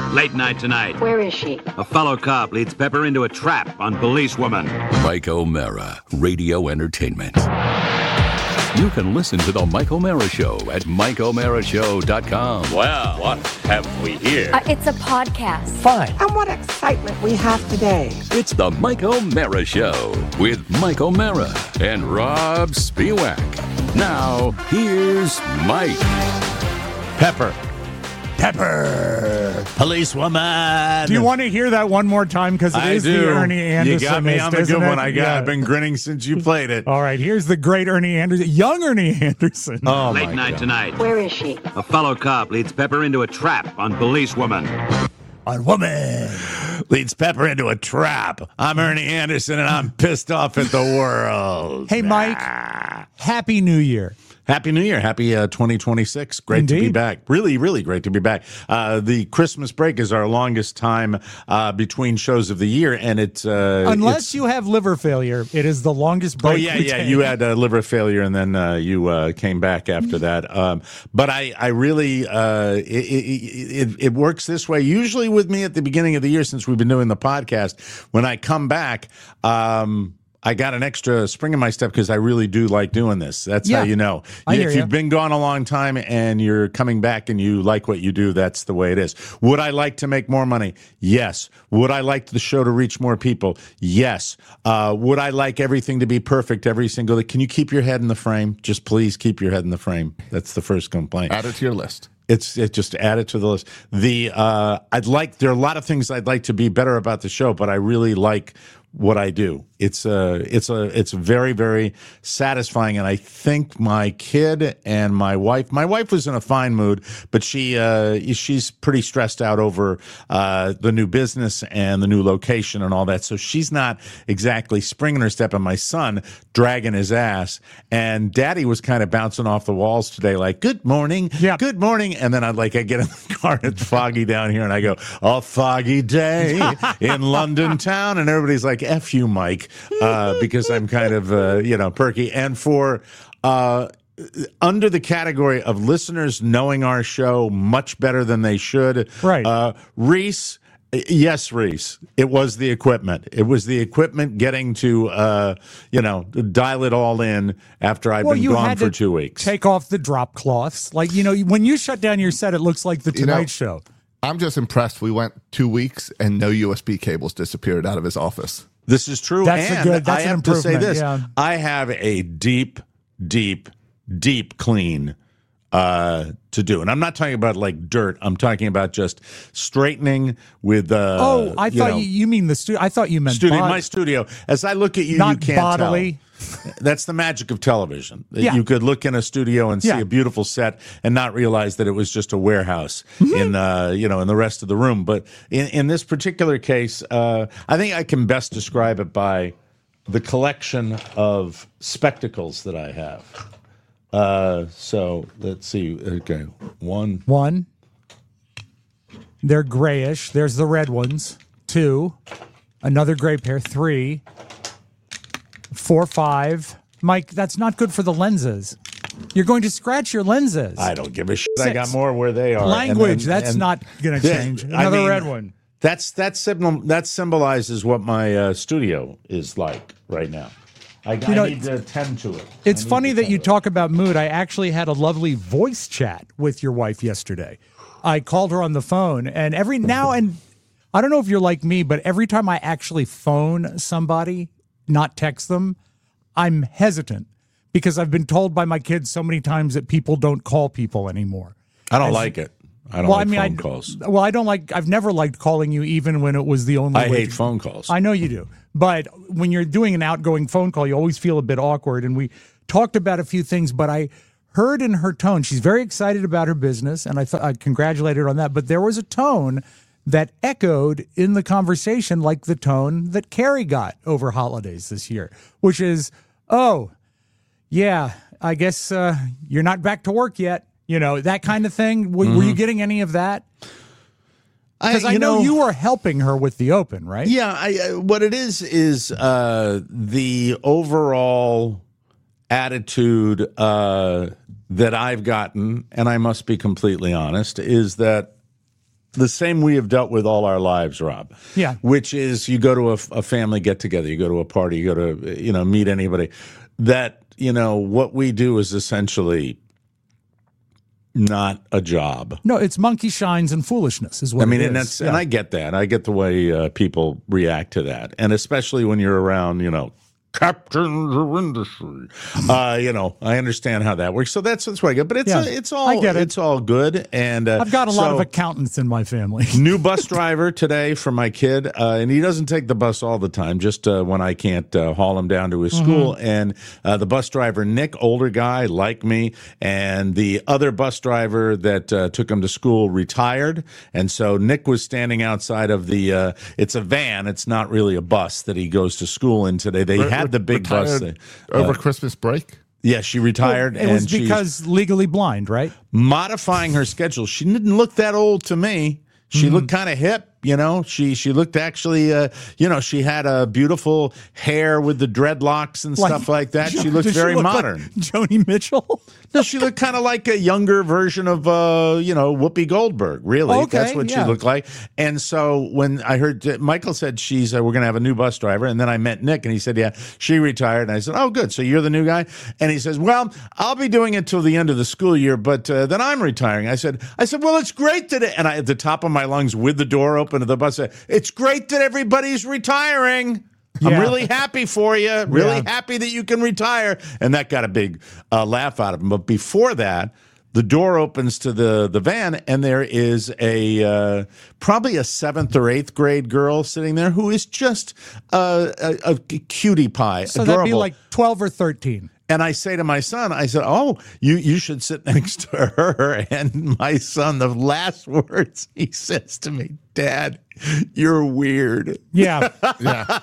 Late night tonight. Where is she? A fellow cop leads Pepper into a trap on policewoman. Mike O'Mara, Radio Entertainment. You can listen to The Mike O'Mara Show at MikeO'MaraShow.com. Well, what have we here? It's a podcast. Fine. And what excitement we have today. It's The Mike O'Mara Show with Mike O'Mara and Rob Spiewak. Now, here's Mike. Pepper. Policewoman. Do you want to hear that one more time? Because it is the Ernie Anderson. You got me on the good one. I've been grinning since you played it. All right, here's the great Ernie Anderson, young Ernie Anderson. Oh, Late night tonight. Where is she? A fellow cop leads Pepper into a trap on policewoman. On woman. Leads Pepper into a trap. I'm Ernie Anderson, and I'm pissed off at the world. Hey, Mike. Happy New Year. Happy New Year. Happy 2026. Great to be back. Really, really great to be back. The Christmas break is our longest time between shows of the year, and unless you have liver failure, it is the longest break. Oh, yeah. You had liver failure, and then you came back after that. But I really, it works this way. Usually with me at the beginning of the year, since we've been doing the podcast, when I come back, I got an extra spring in my step because I really do like doing this. That's how you know. If you've been gone a long time and you're coming back and you like what you do, that's the way it is. Would I like to make more money? Yes. Would I like the show to reach more people? Yes. Would I like everything to be perfect every single day? Can you keep your head in the frame? Just please keep your head in the frame. That's the first complaint. Add it to your list. It's just add it to the list. There are a lot of things I'd like to be better about the show, but I really like what I do. It's very, very satisfying, and I think my kid and my wife was in a fine mood, but she's pretty stressed out over the new business and the new location and all that, so she's not exactly springing her step, and my son dragging his ass, and Daddy was kind of bouncing off the walls today, like, good morning, good morning, and then I get in the car, it's foggy down here, and I go, a foggy day in London town, and everybody's like, F you, Mike, because I'm kind of, perky. And for under the category of listeners knowing our show much better than they should, right? Reese. Yes, Reese. It was the equipment. It was the equipment getting to, dial it all in after I've been gone for 2 weeks. Take off the drop cloths. Like, when you shut down your set, it looks like the Tonight Show. I'm just impressed. We went 2 weeks and no USB cables disappeared out of his office. This is true. That's I have to say this. Yeah. I have a deep clean to do. And I'm not talking about like dirt. I'm talking about just straightening with I thought you mean the studio. I thought you meant studio. My studio. As I look at you, not you can't bodily. tell. That's the magic of television. Yeah. You could look in a studio and see a beautiful set and not realize that it was just a warehouse in the rest of the room. But in this particular case, I think I can best describe it by the collection of spectacles that I have. So let's see. Okay, one. They're grayish. There's the red ones. 2. Another gray pair. 3. 4, 5. Mike, that's not good for the lenses. You're going to scratch your lenses. I don't give a shit. 6. I got more where they are. Language, that's not going to change. Another red one. That symbolizes what my studio is like right now. I need to tend to it. It's funny that you talk about mood. I actually had a lovely voice chat with your wife yesterday. I called her on the phone, and every now and I don't know if you're like me, but every time I actually phone somebody, not text them, I'm hesitant because I've been told by my kids so many times that people don't call people anymore. I don't like it. I don't like phone calls. Well, I've never liked calling you even when it was the only way. I hate phone calls. I know you do. But when you're doing an outgoing phone call, you always feel a bit awkward. And we talked about a few things, but I heard in her tone, she's very excited about her business, and I congratulated her on that. But there was a tone that echoed in the conversation like the tone that Carrie got over holidays this year, which is, oh, yeah, I guess you're not back to work yet. That kind of thing. Were you getting any of that? Because I know you were helping her with the Open, right? Yeah. What it is the overall attitude that I've gotten, and I must be completely honest, is that the same we have dealt with all our lives, Rob. Yeah. Which is you go to a family get-together, you go to a party, you go to, meet anybody. That, what we do is essentially not a job. No, it's monkey shines and foolishness is what it is. And I get that. I get the way people react to that. And especially when you're around, captains of industry. I understand how that works. So that's what I get. But it's all I get it. It's all good. And I've got a lot of accountants in my family. New bus driver today for my kid, and he doesn't take the bus all the time, just when I can't haul him down to his school. And the bus driver, Nick, older guy like me, and the other bus driver that took him to school retired. And so Nick was standing outside of the. It's a van. It's not really a bus that he goes to school in today. They had the big bus over Christmas break. Yeah, she retired. Well, it was because legally blind, right? Modifying her schedule. She didn't look that old to me. She looked kind of hip, She looked actually, she had a beautiful hair with the dreadlocks and stuff like that. She looked very modern. Like Joni Mitchell? No, she looked kind of like a younger version of, Whoopi Goldberg. Really, okay, that's what she looked like. And so when I heard Michael said we're going to have a new bus driver, and then I met Nick, and he said, yeah, she retired. And I said, oh, good. So you're the new guy? And he says, well, I'll be doing it till the end of the school year, but then I'm retiring. I said, well, it's great that and I at the top of my lungs with the door open to the bus, said, it's great that everybody's retiring. Yeah. I'm really happy for you. Really happy that you can retire. And that got a big laugh out of him. But before that, the door opens to the van, and there is a probably a 7th or 8th grade girl sitting there who is just a cutie pie. So adorable. that'd be like 12 or 13. And I say to my son, I said, oh, you should sit next to her. And my son, the last words he says to me, Dad, you're weird. Yeah. Yeah.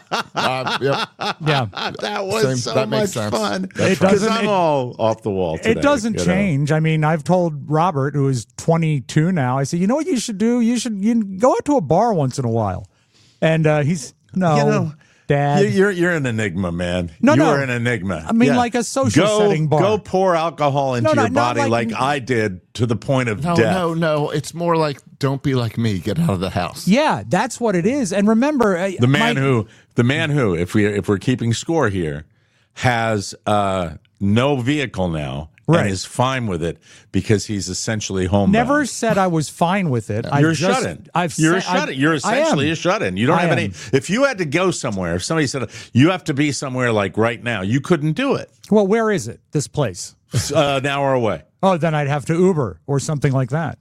Yeah. That was that makes sense. Fun. Because I'm all off the wall today. It doesn't change. I mean, I've told Robert, who is 22 now, I said, you know what you should do? You go out to a bar once in a while. And he's, no. Dad, you're an enigma, man. No, you're an enigma. I mean, like a social setting bar. Go pour alcohol into your body like I did to the point of death. No. It's more like, don't be like me. Get out of the house. Yeah, that's what it is. And remember, the man who, if we're keeping score here, has no vehicle now. Right. And is fine with it because he's essentially homebound. Never said I was fine with it. You're a shut-in. You're a shut-in. You're essentially a shut-in. You don't have any. If you had to go somewhere, if somebody said you have to be somewhere like right now, you couldn't do it. Well, where is it? This place? An hour away. Oh, then I'd have to Uber or something like that.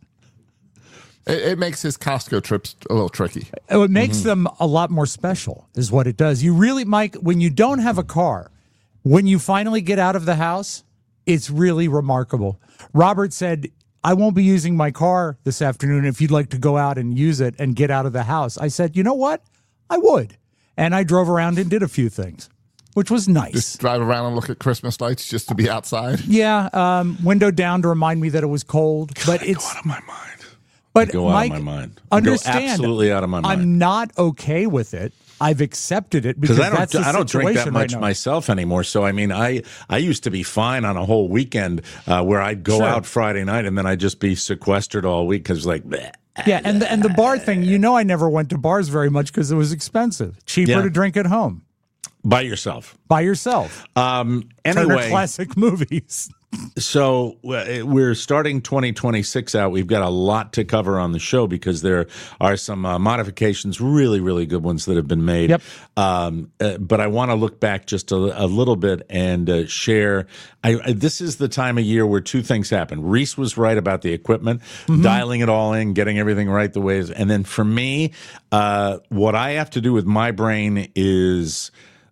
It makes his Costco trips a little tricky. It makes them a lot more special, is what it does. You really, Mike, when you don't have a car, when you finally get out of the house, it's really remarkable. Robert said, I won't be using my car this afternoon if you'd like to go out and use it and get out of the house. I said, you know what? I would. And I drove around and did a few things, which was nice. Just drive around and look at Christmas lights just to be outside? Yeah, window down to remind me that it was cold. But it's go out of my mind. But go Mike, out of my mind. Understand, go absolutely out of my mind. I'm not okay with it. I've accepted it because I don't drink that much right myself anymore. So I mean, I used to be fine on a whole weekend where I'd go out Friday night and then I'd just be sequestered all week because like. Bleh. Yeah, and the bar thing. I never went to bars very much because it was expensive. Cheaper to drink at home. By yourself. Anyway, Turner Classic Movies. So we're starting 2026 out. We've got a lot to cover on the show because there are some modifications, really, really good ones that have been made. Yep. But I want to look back just a little bit and share. This is the time of year where two things happen. Reese was right about the equipment, dialing it all in, getting everything right the way it is. And then for me, what I have to do with my brain is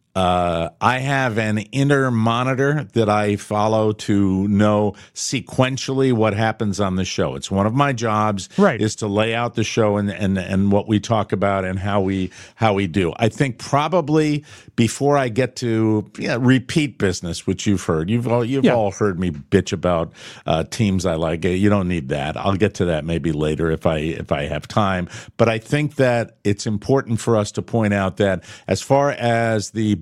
I have an inner monitor that I follow to know sequentially what happens on the show. It's one of my jobs is to lay out the show and what we talk about and how we do. I think probably before I get to repeat business, which you've heard, you've all heard me bitch about teams I like. You don't need that. I'll get to that maybe later if I have time. But I think that it's important for us to point out that as far as the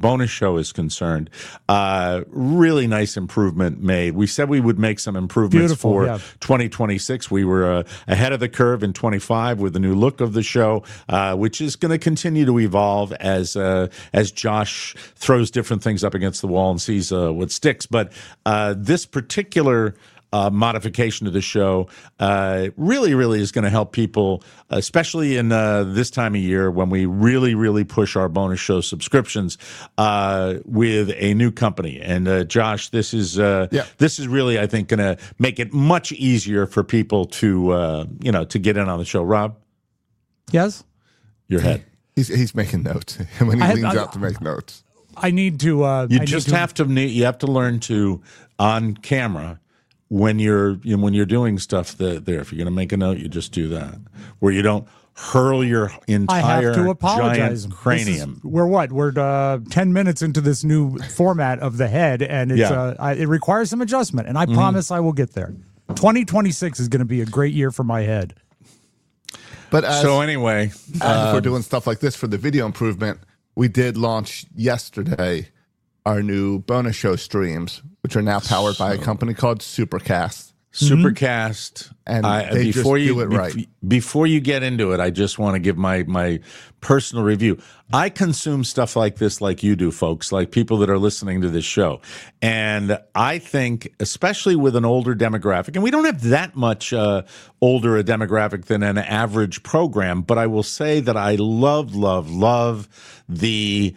bonus show is concerned, really nice improvement made. We said we would make some improvements for 2026. We were ahead of the curve in 25 with the new look of the show, which is going to continue to evolve as Josh throws different things up against the wall and sees what sticks. But this particular modification to the show really is going to help people, especially in this time of year when we really push our bonus show subscriptions with a new company. And Josh, this is really, I think, going to make it much easier for people to to get in on the show. Rob? Yes? Your head. He's making notes when he leans out to make notes. I need to. You have to learn to, on camera, when you're doing stuff there. If you're going to make a note, you just do that, where you don't hurl your entire I have to apologize. Giant cranium. We're 10 minutes into this new format of the head, and it's it requires some adjustment, and I promise I will get there. 2026 is going to be a great year for my head. But anyway, as we're doing stuff like this for the video improvement, we did launch yesterday our new bonus show streams, which are now powered by a company called Supercast. Supercast. And they just do it right. Before you get into it, I just want to give my personal review. I consume stuff like this like you do, folks, like people that are listening to this show. And I think, especially with an older demographic, and we don't have that much older a demographic than an average program, but I will say that I love the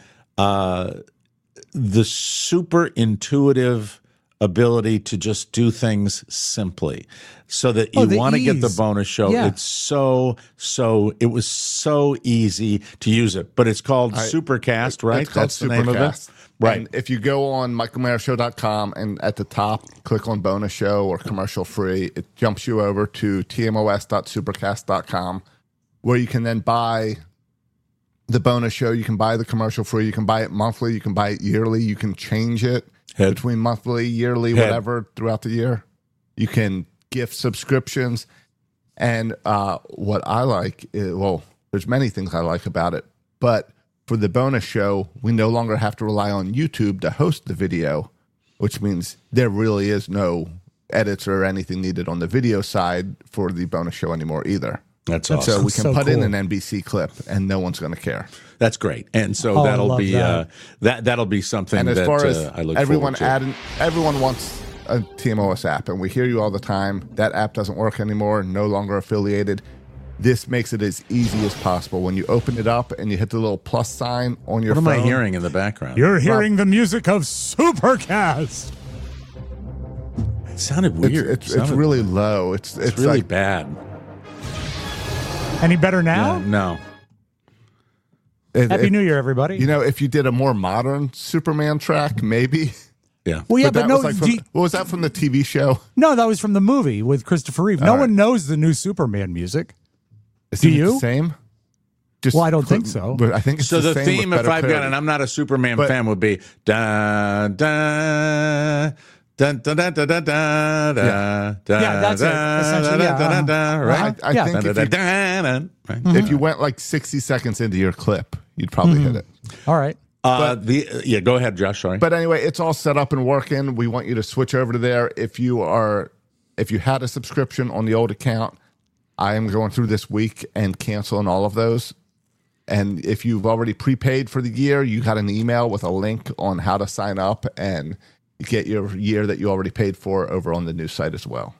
super intuitive ability to just do things simply so that you want to get the bonus show. Yeah. It's it was so easy to use it, but it's called Supercast, right? That's the name of it. Right. And if you go on michaelmayershow.com and at the top, click on bonus show or commercial free, it jumps you over to tmos.supercast.com, where you can then buy the bonus show. You can buy the commercial free. You can buy it monthly. You can buy it yearly. You can change it between monthly, yearly, whatever throughout the year. You can gift subscriptions. And what I like is, there's many things I like about it, but for the bonus show, we no longer have to rely on YouTube to host the video, which means there really is no edits or anything needed on the video side for the bonus show anymore either. That's awesome. So we can put in an NBC clip, and no one's going to care. That's great, and so that'll be that'll be something. And as far as I look everyone forward to. Everyone wants a TMOS app, and we hear you all the time. That app doesn't work anymore. No longer affiliated. This makes it as easy as possible. When you open it up and you hit the little plus sign on your phone. What am I hearing in the background? You're hearing the music of Supercast. It sounded weird. It's really low. It's really bad. Any better now? Yeah, no. Happy New Year, everybody. You know, if you did a more modern Superman track, maybe. Yeah. Well, yeah, but no. what was that from the TV show? No, that was from the movie with Christopher Reeve. No one knows the new Superman music. Do you? The same? Well, I don't think so. But I think it's so. The same theme, if I've got, and I'm not a Superman fan, would be da da. Dun, dun, dun, dun, dun, dun, yeah, that's it. Essentially, right? I think if you went like 60 seconds into your clip, you'd probably hit it. All right. Go ahead, Josh. Sorry. But anyway, it's all set up and working. We want you to switch over to there. If you had a subscription on the old account, I am going through this week and canceling all of those. And if you've already prepaid for the year, you got an email with a link on how to sign up and get your year that you already paid for over on the new site as well.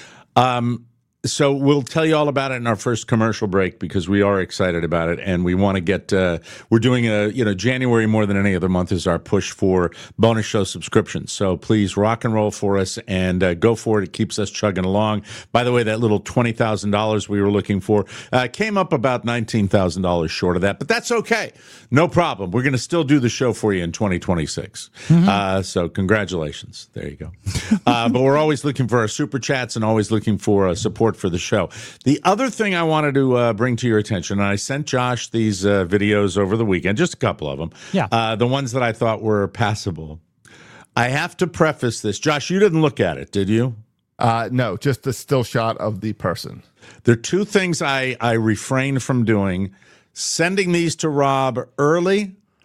So we'll tell you all about it in our first commercial break because we are excited about it, and we want to get. We're doing January more than any other month is our push for bonus show subscriptions. So please rock and roll for us and go for it. It keeps us chugging along. By the way, that little $20,000 we were looking for came up about $19,000 short of that, but that's okay. No problem. We're going to still do the show for you in 2026. So congratulations. There you go. But we're always looking for our super chats and always looking for support for the show. The other thing I wanted to bring to your attention, and I sent Josh these videos over the weekend, just a couple of them. Yeah. The ones that I thought were passable. I have to preface this. Josh, you didn't look at it, did you? No, just the still shot of the person. There are two things I refrained from doing. Sending these to Rob early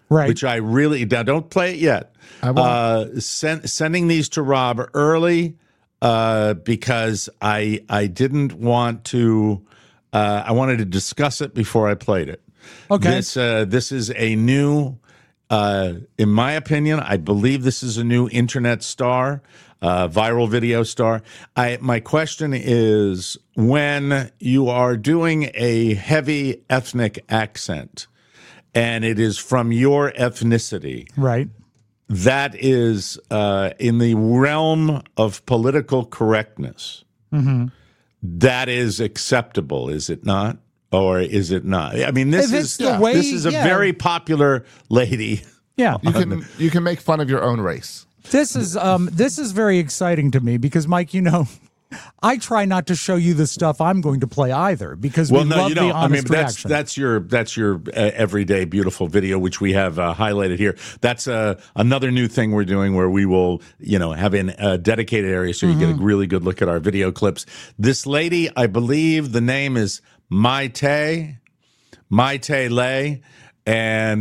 Right. which I really don't play it yet. I won't. Sending these to Rob early because I didn't want to. I wanted to discuss it before I played it. Okay. This is a new, in my opinion, I believe this is a new internet star, viral video star. My question is, when you are doing a heavy ethnic accent, and it is from your ethnicity, Right. that is in the realm of political correctness. That is acceptable, is it not? Or is it not? I mean, this If is it's the way- this is a yeah. very popular lady. Yeah. You can make fun of your own race. This is very exciting to me because, Mike, you know, I try not to show you the stuff I'm going to play either because we love the honest reaction. that's your everyday beautiful video, which we have highlighted here. That's another new thing we're doing where we will, have a dedicated area so you get a really good look at our video clips. This lady, I believe the name is Maite Lay. And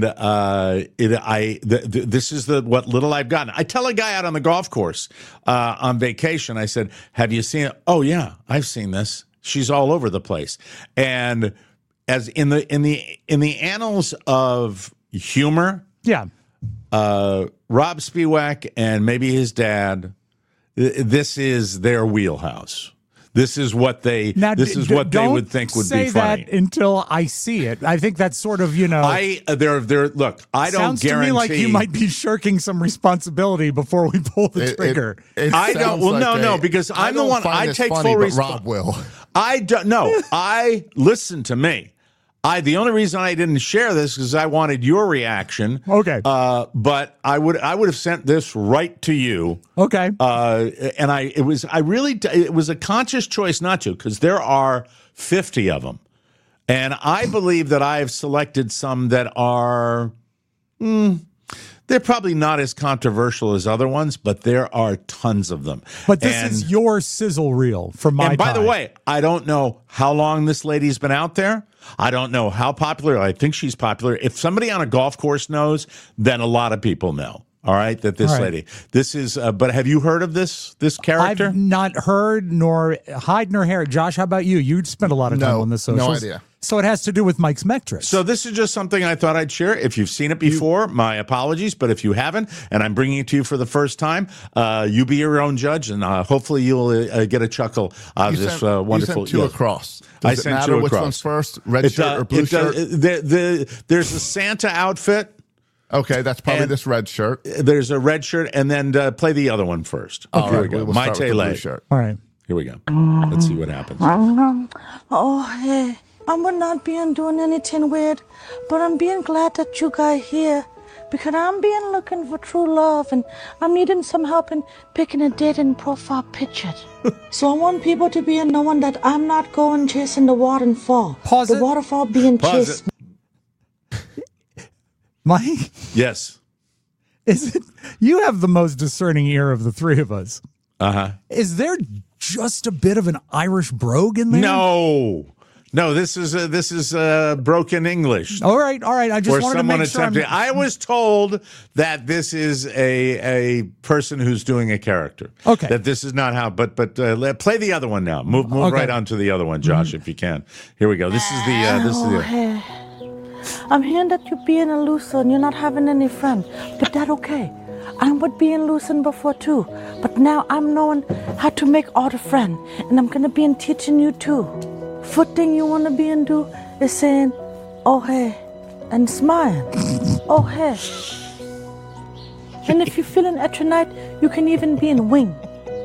this is what little I've gotten. I tell a guy out on the golf course on vacation. I said, "Have you seen it?" "Oh yeah, I've seen this. She's all over the place." And as in the annals of humor, yeah. Rob Spiewak and maybe his dad, this is their wheelhouse. This is what they. This is what they would think would be funny. Say that until I see it. I think that's sort of Look, I don't sounds guarantee. to me like you might be shirking some responsibility before we pull the trigger. I don't. Well, no, because I'm the one. I take full responsibility. Rob will. I don't. No, listen to me. The only reason I didn't share this is I wanted your reaction. Okay. But I would have sent this right to you. Okay. And it was a conscious choice not to, because there are 50 of them. And I believe that I have selected some that are, they're probably not as controversial as other ones, but there are tons of them. But this is your sizzle reel from my And by time. the way, I don't know how long this lady's been out there. I don't know how popular. I think she's popular. If somebody on a golf course knows, then a lot of people know. All right, that this lady. This is. But have you heard of this character? I've not heard nor hide nor hair. Josh, how about you? You spent a lot of time on the socials. No idea. So it has to do with Mike's metrics. So this is just something I thought I'd share. If you've seen it before, my apologies. But if you haven't, and I'm bringing it to you for the first time, you be your own judge, and hopefully you'll get a chuckle out of this wonderful. You sent two across. I Does it sent matter two which across. one's first? Red shirt or blue shirt? There's a Santa outfit. Okay, that's probably And this red shirt. There's a red shirt, and then play the other one first. All Here right, we go. we'll start with the Maite blue Lay. shirt. All right. Here we go. Let's see what happens. Oh, hey, I'm not being doing anything weird, but I'm being glad that you guys here because I'm being looking for true love and I'm needing some help in picking a dating profile picture. So I want people to be knowing that I'm not going chasing the waterfall. Pause the it. waterfall being Pause chased. it. Mike, Yes. is it? You have the most discerning ear of the three of us. Uh-huh. Is there just a bit of an Irish brogue in there? No. This is broken English. All right. I just Or wanted to someone make sure. attempting. I was told that this is a person who's doing a character. Okay. That this is not how. But play the other one now. Move Okay. right on to the other one, Josh, if you can. Here we go. This is the. Hey, I'm hearing that you're being a loser and you're not having any friends, but that's okay. I was being loosened before too, but now I'm knowing how to make all the friends, and I'm gonna be teaching you too. First thing you wanna be and do is saying, "Oh hey," and smiling. "Oh hey." And if you're feeling extra night, you can even be in wing.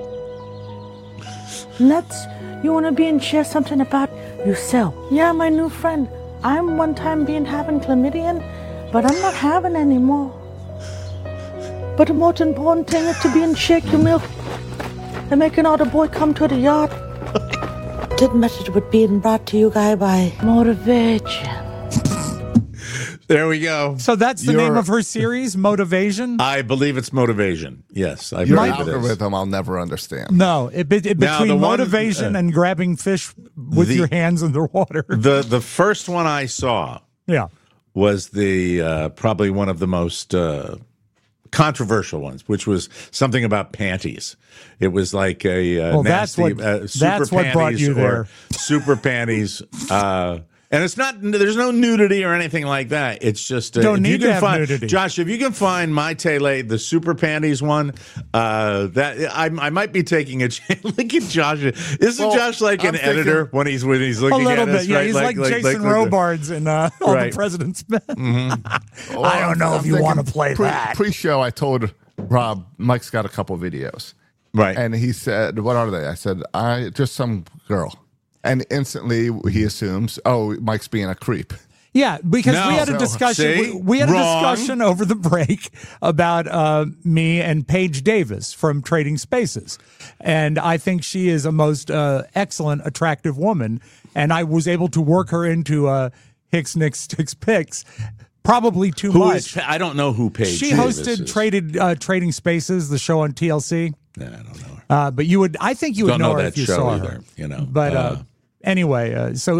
Next, you wanna be and share something about yourself. Yeah, my new friend. I'm one time having chlamydia, but I'm not having anymore. But the most important thing is to be and shake your milk and making all the boy come to the yard. This message was being brought to you guys by Motivation. There we go. So that's the name of her series, Motivation? I believe it's Motivation. Yes, I Your believe it is. algorithm, I'll never understand. No, between the one- motivation and grabbing fish with your hands in the water. The first one I saw Yeah. was the probably one of the most controversial ones, which was something about panties. It was like a nasty super what brought you there. Super panties. And it's not. There's no nudity or anything like that. It's just don't need to have nudity. Josh, if you can find my Tele, the super panties one, that I might be taking a chance. Look at Josh. Isn't Josh like an editor when he's looking at us? A little bit, yeah. Right? He's like Jason Robards in All the President's Men. Mm-hmm. I don't know if you want to play that. Pre-show, I told Rob, Mike's got a couple videos. Right. And he said, what are they? I said, just some girl. And instantly he assumes, Mike's being a creep. Yeah, because we had a discussion. We had a discussion over the break about me and Paige Davis from Trading Spaces, and I think she is a most excellent, attractive woman, and I was able to work her into Hicks, Nicks, Sticks, Picks. Probably too much. I don't know who Paige. She Davis hosted Trading Spaces, the show on TLC. Yeah, I don't know her. But you would. I think you would know her if you saw her. You know, but. Anyway,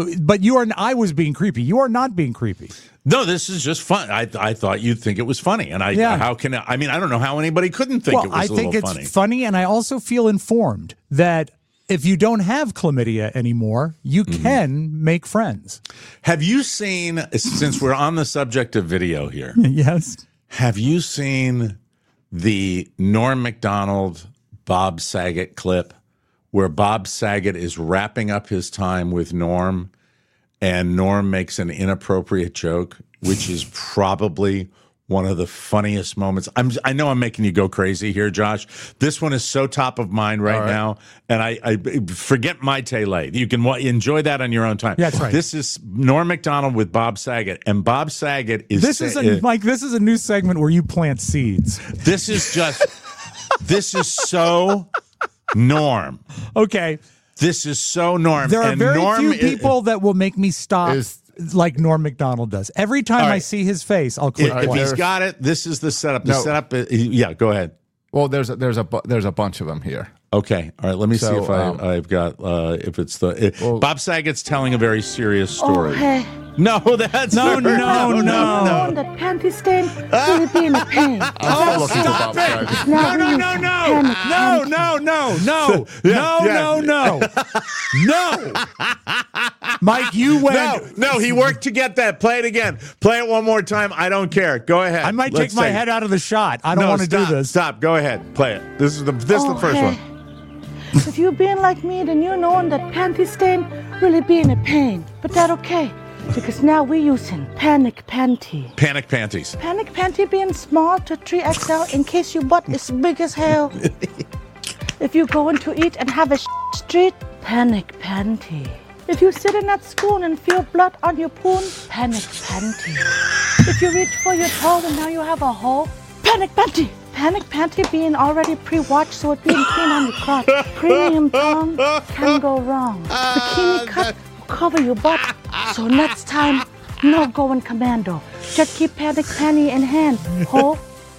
I was being creepy. You are not being creepy. No, this is just fun. I thought you'd think it was funny, and I don't know how anybody couldn't think it was a little funny. I think it's funny, and I also feel informed that if you don't have chlamydia anymore, you can make friends. Have you seen, since we're on the subject of video here? Yes. Have you seen the Norm Macdonald, Bob Saget clip? Where Bob Saget is wrapping up his time with Norm, and Norm makes an inappropriate joke, which is probably one of the funniest moments. I know I'm making you go crazy here, Josh. This one is so top of mind right now, and I forget my Tele. You can enjoy that on your own time. Yeah, that's right. This is Norm Macdonald with Bob Saget, and Bob Saget is... Mike, this is a new segment where you plant seeds. This is just... this is so... Norm. Okay. This is so Norm. There are very few people that will make me stop like Norm Macdonald does. Every time I see his face, I'll click If he's got it, this is the setup. The setup. Yeah, go ahead. Well, there's a bunch of them here. Okay. All right. Let me see if I've got if it's the Bob Saget's telling a very serious story. Okay. No, that's no. Knowing that panty stain really being a pain. Stop it! No! Mike, you went. No, he worked to get that. Play it again. Play it one more time. I don't care. Go ahead. I might take my head out of the shot. I don't want to do this. Stop. Go ahead. Play it. This is the first one. If you being like me, then you knowing that panty stain really being a pain. But that okay. Because now we're using Panic Panty. Panic Panties. Panic Panty being small to 3XL in case your butt is big as hell. If you're going to eat and have a street, Panic Panty. If you're sitting at school and feel blood on your poon, Panic Panty. If you reach for your toe and now you have a hole, Panic Panty. Panic Panty being already pre-washed so it being clean on your crotch. Premium tongue can go wrong. Bikini cut will cover your butt. So next time, no going commando. Just keep Panic Panty in hand, ho.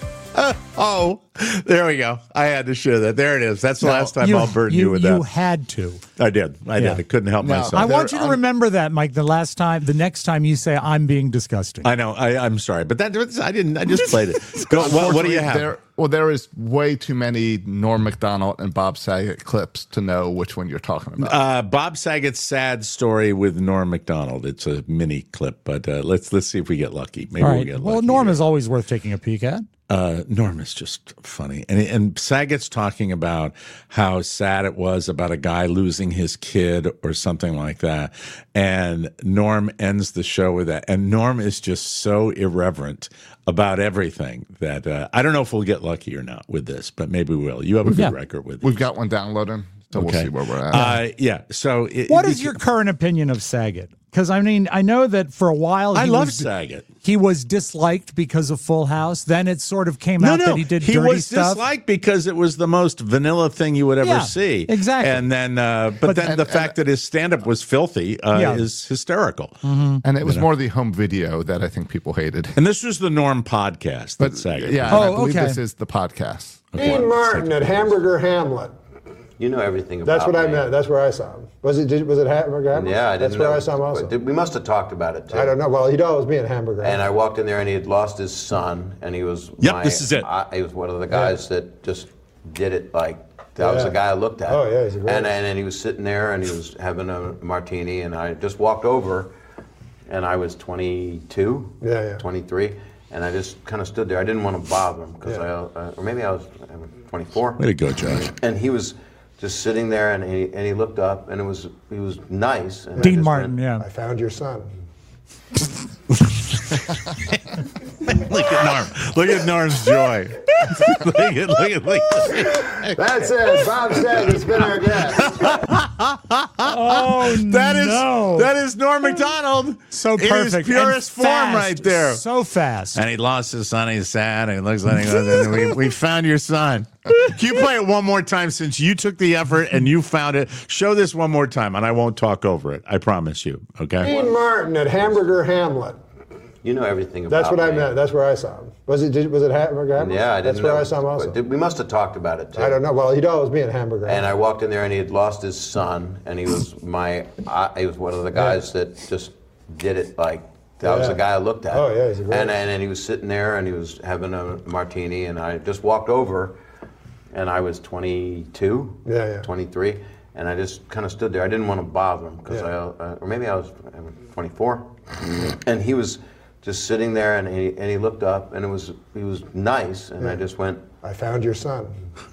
There we go. I had to share that. There it is. That's the last time I'll burden you with that. You had to. I did. I couldn't help myself. I want you to remember that, Mike. The next time you say I'm being disgusting. I know. I'm sorry, but I didn't. I just played it. Go, what do you have? There is way too many Norm Macdonald and Bob Saget clips to know which one you're talking about. Bob Saget's sad story with Norm Macdonald. It's a mini clip, but let's see if we get lucky. Maybe we'll get lucky. Well, Norm is always worth taking a peek at. Norm is just funny. And Saget's talking about how sad it was about a guy losing his kid or something like that. And Norm ends the show with that. And Norm is just so irreverent about everything that I don't know if we'll get lucky or not with this, but maybe we will. You have a good record with it. We've got one downloading, so we'll see where we're at. So what is your current opinion of Saget? Because, I mean, I know that for a while I love Saget. He was disliked because of Full House. Then it sort of came out that he did dirty stuff. He was disliked because it was the most vanilla thing you would ever see. Exactly. And then, but then the fact that his stand-up was filthy is hysterical. Mm-hmm. And it was more the home video that I think people hated. And this was the Norm podcast that Saget. Yeah, I believe this is the podcast. Dean Martin at Hamburger Hamlet. You know everything about That's what I me. meant. That's where I saw him. Was it Hamburger Hamlet? Yeah, I didn't That's where know. I saw him also. We must have talked about it too. I don't know. Well, he'd always be in Hamburger And Hamlet. I walked in there, and he had lost his son, and he was this is it. He was one of the guys that just did it like that was the guy I looked at. Oh, yeah, he's a great and he was sitting there, and he was having a martini, and I just walked over, and I was 22, 23, and I just kind of stood there. I didn't want to bother him because or maybe I was 24. Way to go, Josh. And he was just sitting there, and he looked up, and he was nice. And Dean Martin, I found your son. Look at Norm. Look at Norm's joy. look at. That's it. Bob Stagg has been our guest. Oh, that is Norm Macdonald. So in perfect. his purest And fast. form right there. So fast. And he lost his son. He's sad. And he looks like we found your son. Can you play it one more time since you took the effort and you found it? Show this one more time, and I won't talk over it. I promise you. Okay. Dean Martin at Hamburger Hamlet. You know everything about That's what I me. meant. That's where I saw him. Was it Hamburger Hamlet? Yeah, I didn't That's where know. I saw him also. We must have talked about it too. I don't know. Well, he'd always be in Hamburger And I Hamlet. walked in there, and he had lost his son, and he was he was one of the guys that just did it like that was the guy I looked at. Oh, yeah, he's a great and he was sitting there, and he was having a martini, and I just walked over, and I was 22, 23, and I just kind of stood there. I didn't want to bother him because or maybe I was 24, and he was just sitting there, and he looked up, and he was nice, and I just went, I found your son.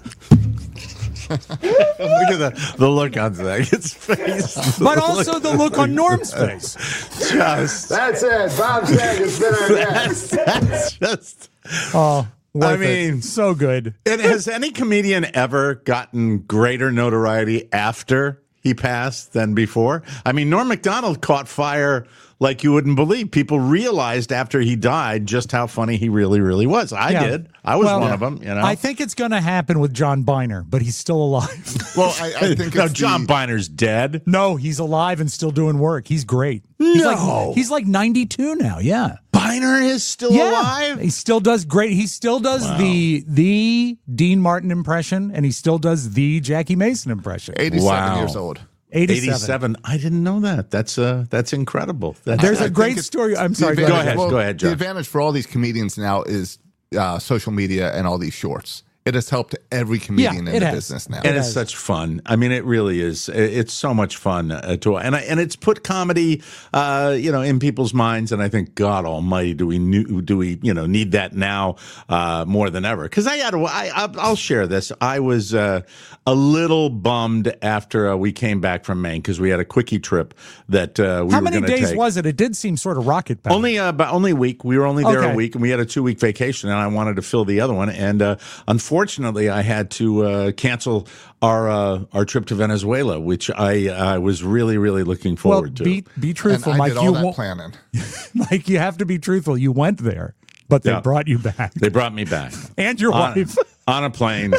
Look at the look on Zagg's face. But also the look on Norm's face. That's it. Bob Stagg has been our guest. That's just. Oh, I mean, so good. And has any comedian ever gotten greater notoriety after he passed than before? I mean, Norm Macdonald caught fire like you wouldn't believe. People realized after he died just how funny he really, really was. I did. I was one of them. You know, I think it's going to happen with John Biner, but he's still alive. Well, I think no, John Biner's dead. No, he's alive and still doing work. He's great. No. He's like 92 now. Yeah. Biner is still alive? He still does great. He still does the Dean Martin impression, and he still does the Jackie Mason impression. 87 years old. 87. I didn't know that. That's incredible. There's a great story. I'm sorry. Go ahead, Josh. The advantage for all these comedians now is social media and all these shorts. It has helped every comedian in the business now. And it's such fun. I mean, it really is. It's so much fun and it's put comedy, in people's minds. And I think, God Almighty, do we need that now more than ever? Because I'll share this. I was a little bummed after we came back from Maine because we had a quickie trip that we were going to take. How many days was it? It did seem sort of rocket power. Only a week. We were only there a week, and we had a 2-week vacation, and I wanted to fill the other one. And unfortunately, I had to cancel our trip to Venezuela, which I was really, really looking forward to. Be truthful, and I Mike. did all that planning. Mike, you have to be truthful. You went there, but they brought you back. They brought me back. And your wife. On a plane.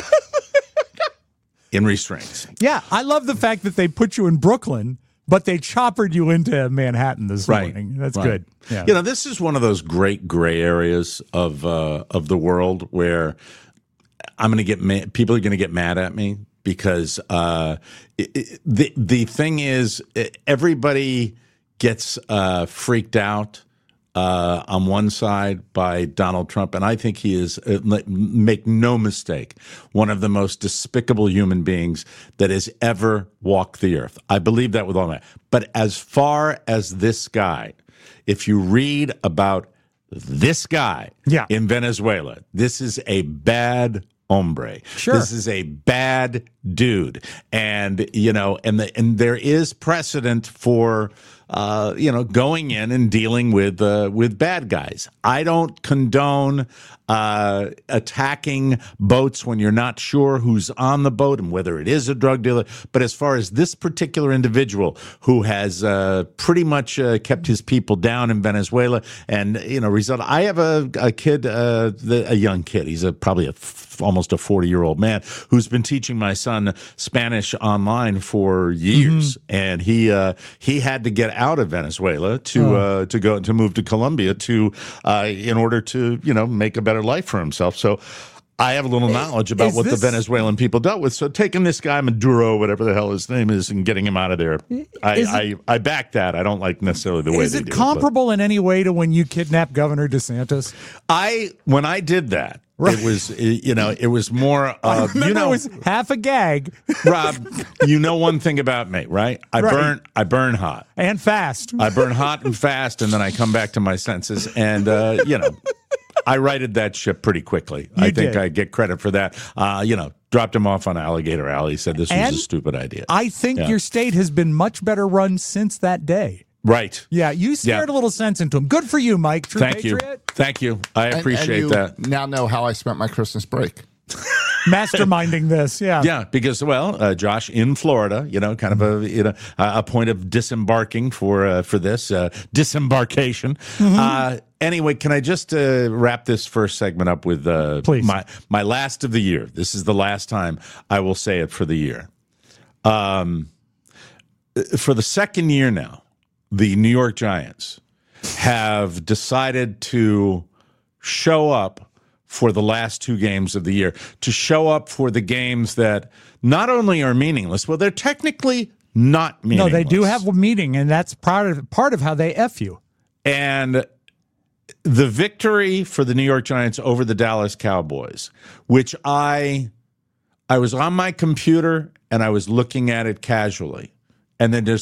In restraints. Yeah, I love the fact that they put you in Brooklyn, but they choppered you into Manhattan this morning. That's good. Yeah. This is one of those great gray areas of the world where I'm going to get people are going to get mad at me because the thing is everybody gets freaked out on one side by Donald Trump, and I think he is, make no mistake, one of the most despicable human beings that has ever walked the earth. I believe that with all my heart. But as far as this guy, if you read about this guy in Venezuela, this is a bad hombre. Sure. This is a bad dude. And, and there is precedent for going in and dealing with bad guys. I don't condone attacking boats when you're not sure who's on the boat and whether it is a drug dealer. But as far as this particular individual who has pretty much kept his people down in Venezuela and, I have a kid, a young kid. He's probably almost a 40-year-old man who's been teaching my son Spanish online for years. Mm-hmm. And he had to get out of Venezuela to move to Colombia in order to make a better life for himself. So I have a little knowledge about what the Venezuelan people dealt with. So taking this guy, Maduro, whatever the hell his name is, and getting him out of there, I back that. I don't like necessarily the way they do it. Is it comparable in any way to when you kidnapped Governor DeSantis? When I did that, right. It was more of, it was half a gag. Rob, you know one thing about me, right? I burn hot. And fast. I burn hot and fast, and then I come back to my senses. And, I righted that ship pretty quickly. I think I get credit for that. Dropped him off on Alligator Alley, said this was a stupid idea. I think your state has been much better run since that day. Right. Yeah, you scared a little sense into him. Good for you, Mike. True Patriot. Thank you. I appreciate that. Now know how I spent my Christmas break. Masterminding this, yeah, because Josh in Florida, kind of a point of disembarking for this disembarkation. Mm-hmm. Anyway, can I just wrap this first segment up with please, my last of the year? This is the last time I will say it for the year. For the second year now, the New York Giants have decided to show up for the last two games of the year, to show up for the games that not only are meaningless, well, they're technically not meaningless. No, they do have a meaning, and that's part of how they F you. And the victory for the New York Giants over the Dallas Cowboys, which I was on my computer and I was looking at it casually. And then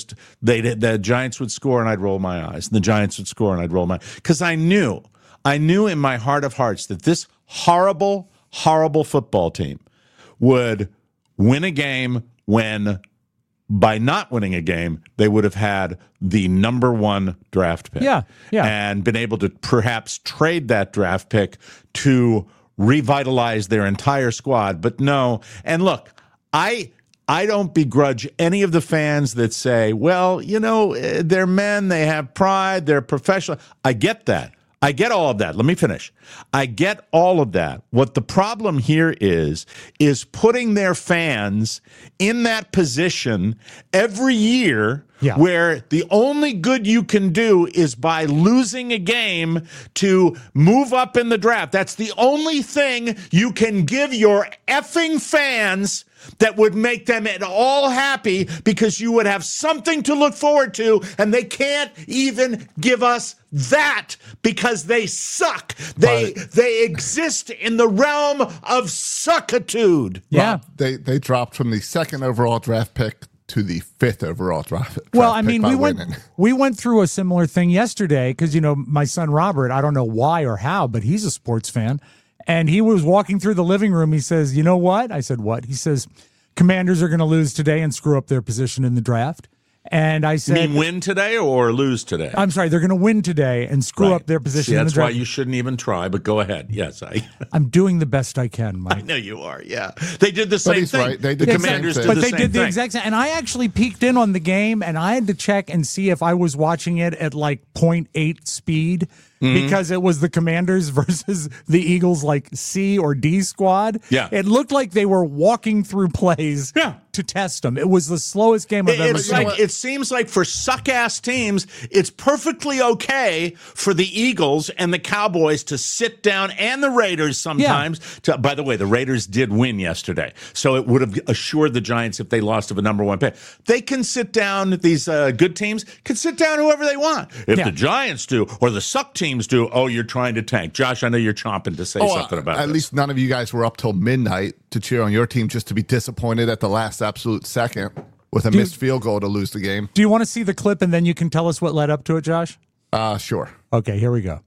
the Giants would score and I'd roll my eyes. And the Giants would score and I'd roll my eyes. Because I knew in my heart of hearts that this horrible, horrible football team would win a game when, by not winning a game, they would have had the number one draft pick. Yeah. And been able to perhaps trade that draft pick to revitalize their entire squad. But no. And look, I don't begrudge any of the fans that say, well, they're men, they have pride, they're professional. I get that. I get all of that. Let me finish. I get all of that. What the problem here is putting their fans in that position every year where the only good you can do is by losing a game to move up in the draft. That's the only thing you can give your effing fans that would make them at all happy, because you would have something to look forward to, and they can't even give us that because they suck. They exist in the realm of suckitude. Yeah. Rob, they dropped from the second overall draft pick to the fifth overall draft well, I mean, we went through a similar thing yesterday because, my son Robert, I don't know why or how, but he's a sports fan. And he was walking through the living room. He says, you know what? I said, what? He says, Commanders are going to lose today and screw up their position in the draft. And I said, you mean win today or lose today? I'm sorry, they're going to win today and screw up their position in the draft. That's why you shouldn't even try, but go ahead. Yes, I'm doing the best I can, Mike. I know you are, yeah. They did the same thing. Right. They did the Commanders did the same thing. But they did the exact same. And I actually peeked in on the game, and I had to check and see if I was watching it at like 0.8 speed. Because it was the Commanders versus the Eagles, like C or D squad. Yeah. It looked like they were walking through plays to test them. It was the slowest game I've ever seen. It seems like for suck-ass teams, it's perfectly okay for the Eagles and the Cowboys to sit down, and the Raiders sometimes. By the way, the Raiders did win yesterday, so it would have assured the Giants if they lost of a number one pick. They can sit down, these good teams can sit down whoever they want. If the Giants do, or the suck teams do, you're trying to tank. Josh, I know you're chomping to say something about this. At least none of you guys were up till midnight to cheer on your team just to be disappointed at the last absolute second with a missed field goal to lose the game. Do you want to see the clip and then you can tell us what led up to it, Josh? Sure. Okay, here we go.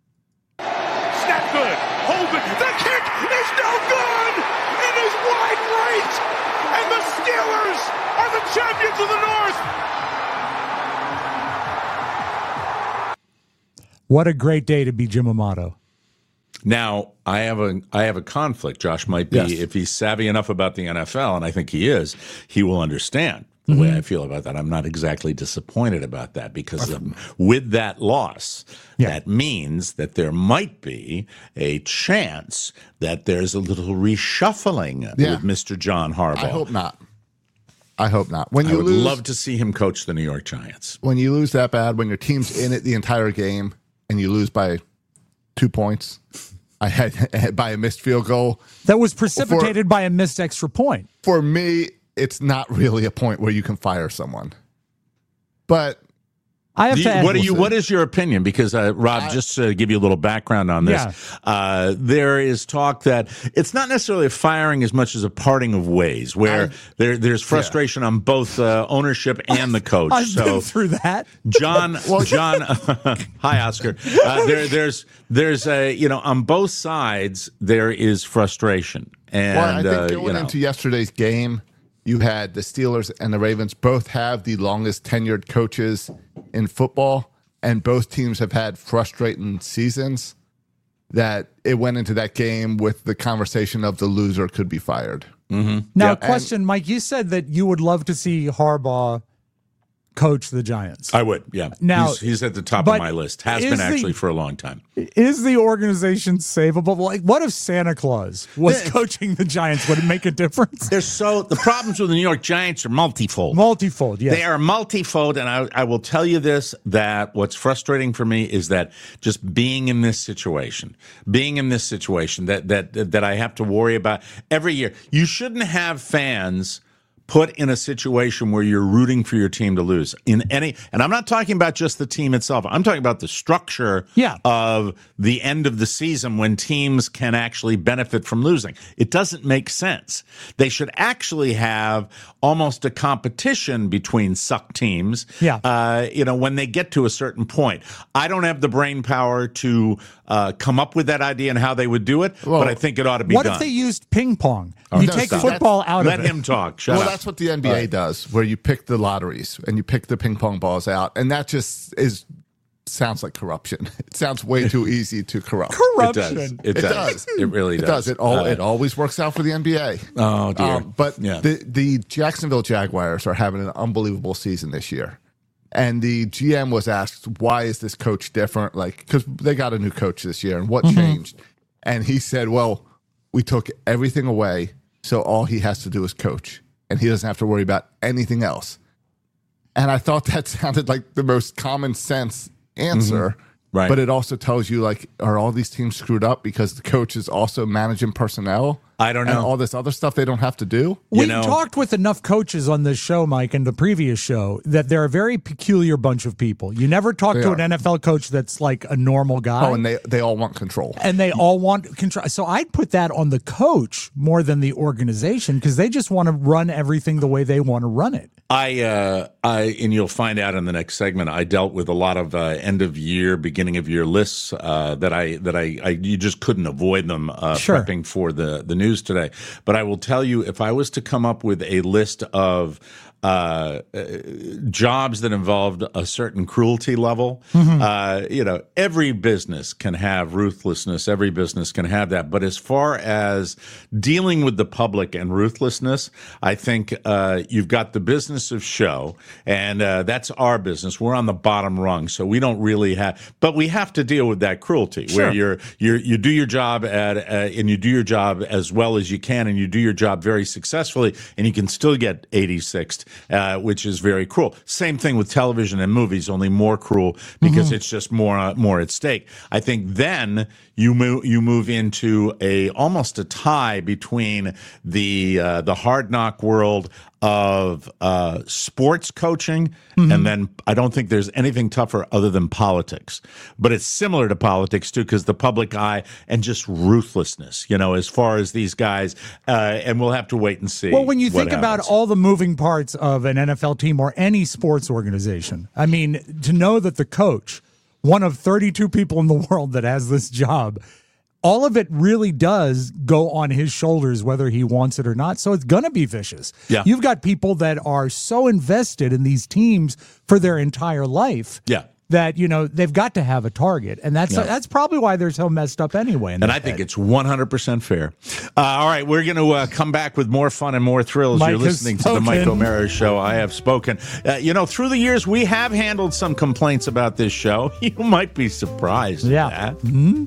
Snap good. Hold it. The kick is no good. It is wide right. And the Steelers are the champions of the North. What a great day to be Jim Amato. Now, I have a conflict. Josh might be, if he's savvy enough about the NFL, and I think he is, he will understand the way I feel about that. I'm not exactly disappointed about that because with that loss, that means that there might be a chance that there's a little reshuffling with Mr. John Harbaugh. I hope not. I hope not. I would love to see him coach the New York Giants. When you lose that bad, when your team's in it the entire game and you lose by 2 points, I had by a missed field goal. That was precipitated by a missed extra point. For me, it's not really a point where you can fire someone. But I have to ask, what is your opinion? Because Rob, just to give you a little background on this, there is talk that it's not necessarily a firing as much as a parting of ways, where there's frustration on both ownership and the coach. I've been through that. John, hi Oscar. There's on both sides there is frustration, and I think going into yesterday's game, you had the Steelers and the Ravens both have the longest tenured coaches in football, and both teams have had frustrating seasons, that it went into that game with the conversation of the loser could be fired. Mm-hmm. Now, question, Mike, you said that you would love to see Harbaugh coach the Giants. I would, yeah. Now, he's at the top of my list. Has been actually for a long time. Is the organization savable? Like, what if Santa Claus was coaching the Giants? Would it make a difference? The problems with the New York Giants are multifold. Multifold, yes. They are multifold, and I will tell you this, that what's frustrating for me is that just being in this situation that I have to worry about every year. You shouldn't have fans put in a situation where you're rooting for your team to lose and I'm not talking about just the team itself. I'm talking about the structure of the end of the season when teams can actually benefit from losing. It doesn't make sense. They should actually have almost a competition between suck teams. When they get to a certain point. I don't have the brain power to come up with that idea and how they would do it, but I think it ought to be done. What if they used ping pong? You take football out of it. Let him talk. Shut up. That's what the NBA does, where you pick the lotteries and you pick the ping pong balls out, and that just sounds like corruption. It sounds way too easy to corrupt. Corruption. It does. It really does. It always works out for the NBA. Oh dear. But the Jacksonville Jaguars are having an unbelievable season this year. And the GM was asked, why is this coach different? Because they got a new coach this year, and what changed? And he said, well, we took everything away, so all he has to do is coach, and he doesn't have to worry about anything else. And I thought that sounded like the most common sense answer. Right. But it also tells you, are all these teams screwed up because the coach is also managing personnel? I don't know. And all this other stuff they don't have to do? We talked with enough coaches on this show, Mike, and the previous show, that they're a very peculiar bunch of people. You never talk to an NFL coach that's like a normal guy. Oh, and they all want control. And they all want control. So I'd put that on the coach more than the organization, because they just want to run everything the way they want to run it. And you'll find out in the next segment, I dealt with a lot of end of year, beginning of year lists that you just couldn't avoid them prepping for the news today. But I will tell you, if I was to come up with a list of jobs that involved a certain cruelty level, every business can have ruthlessness. Every business can have that. But as far as dealing with the public and ruthlessness, I think you've got the business of show, and that's our business. We're on the bottom rung, so we don't really have, but we have to deal with that cruelty where you do your job and you do your job as well as you can, and you do your job very successfully, and you can still get 86th. Which is very cruel. Same thing with television and movies, only more cruel because it's just more at stake. I think then you move into almost a tie between the hard knock world of sports coaching, and then I don't think there's anything tougher other than politics. But it's similar to politics too, because the public eye and just ruthlessness, as far as these guys, and we'll have to wait and see. Well, when you think about all the moving parts of an NFL team or any sports organization, I mean, to know that the coach, one of 32 people in the world that has this job, all of it really does go on his shoulders, whether he wants it or not. So it's going to be vicious. Yeah. You've got people that are so invested in these teams for their entire life. Yeah. That, they've got to have a target. And that's probably why they're so messed up anyway. And I think it's 100% fair. All right, we're going to come back with more fun and more thrills. Mike You're listening to the Mike O'Mara Show. I have spoken. Through the years, we have handled some complaints about this show. You might be surprised at that.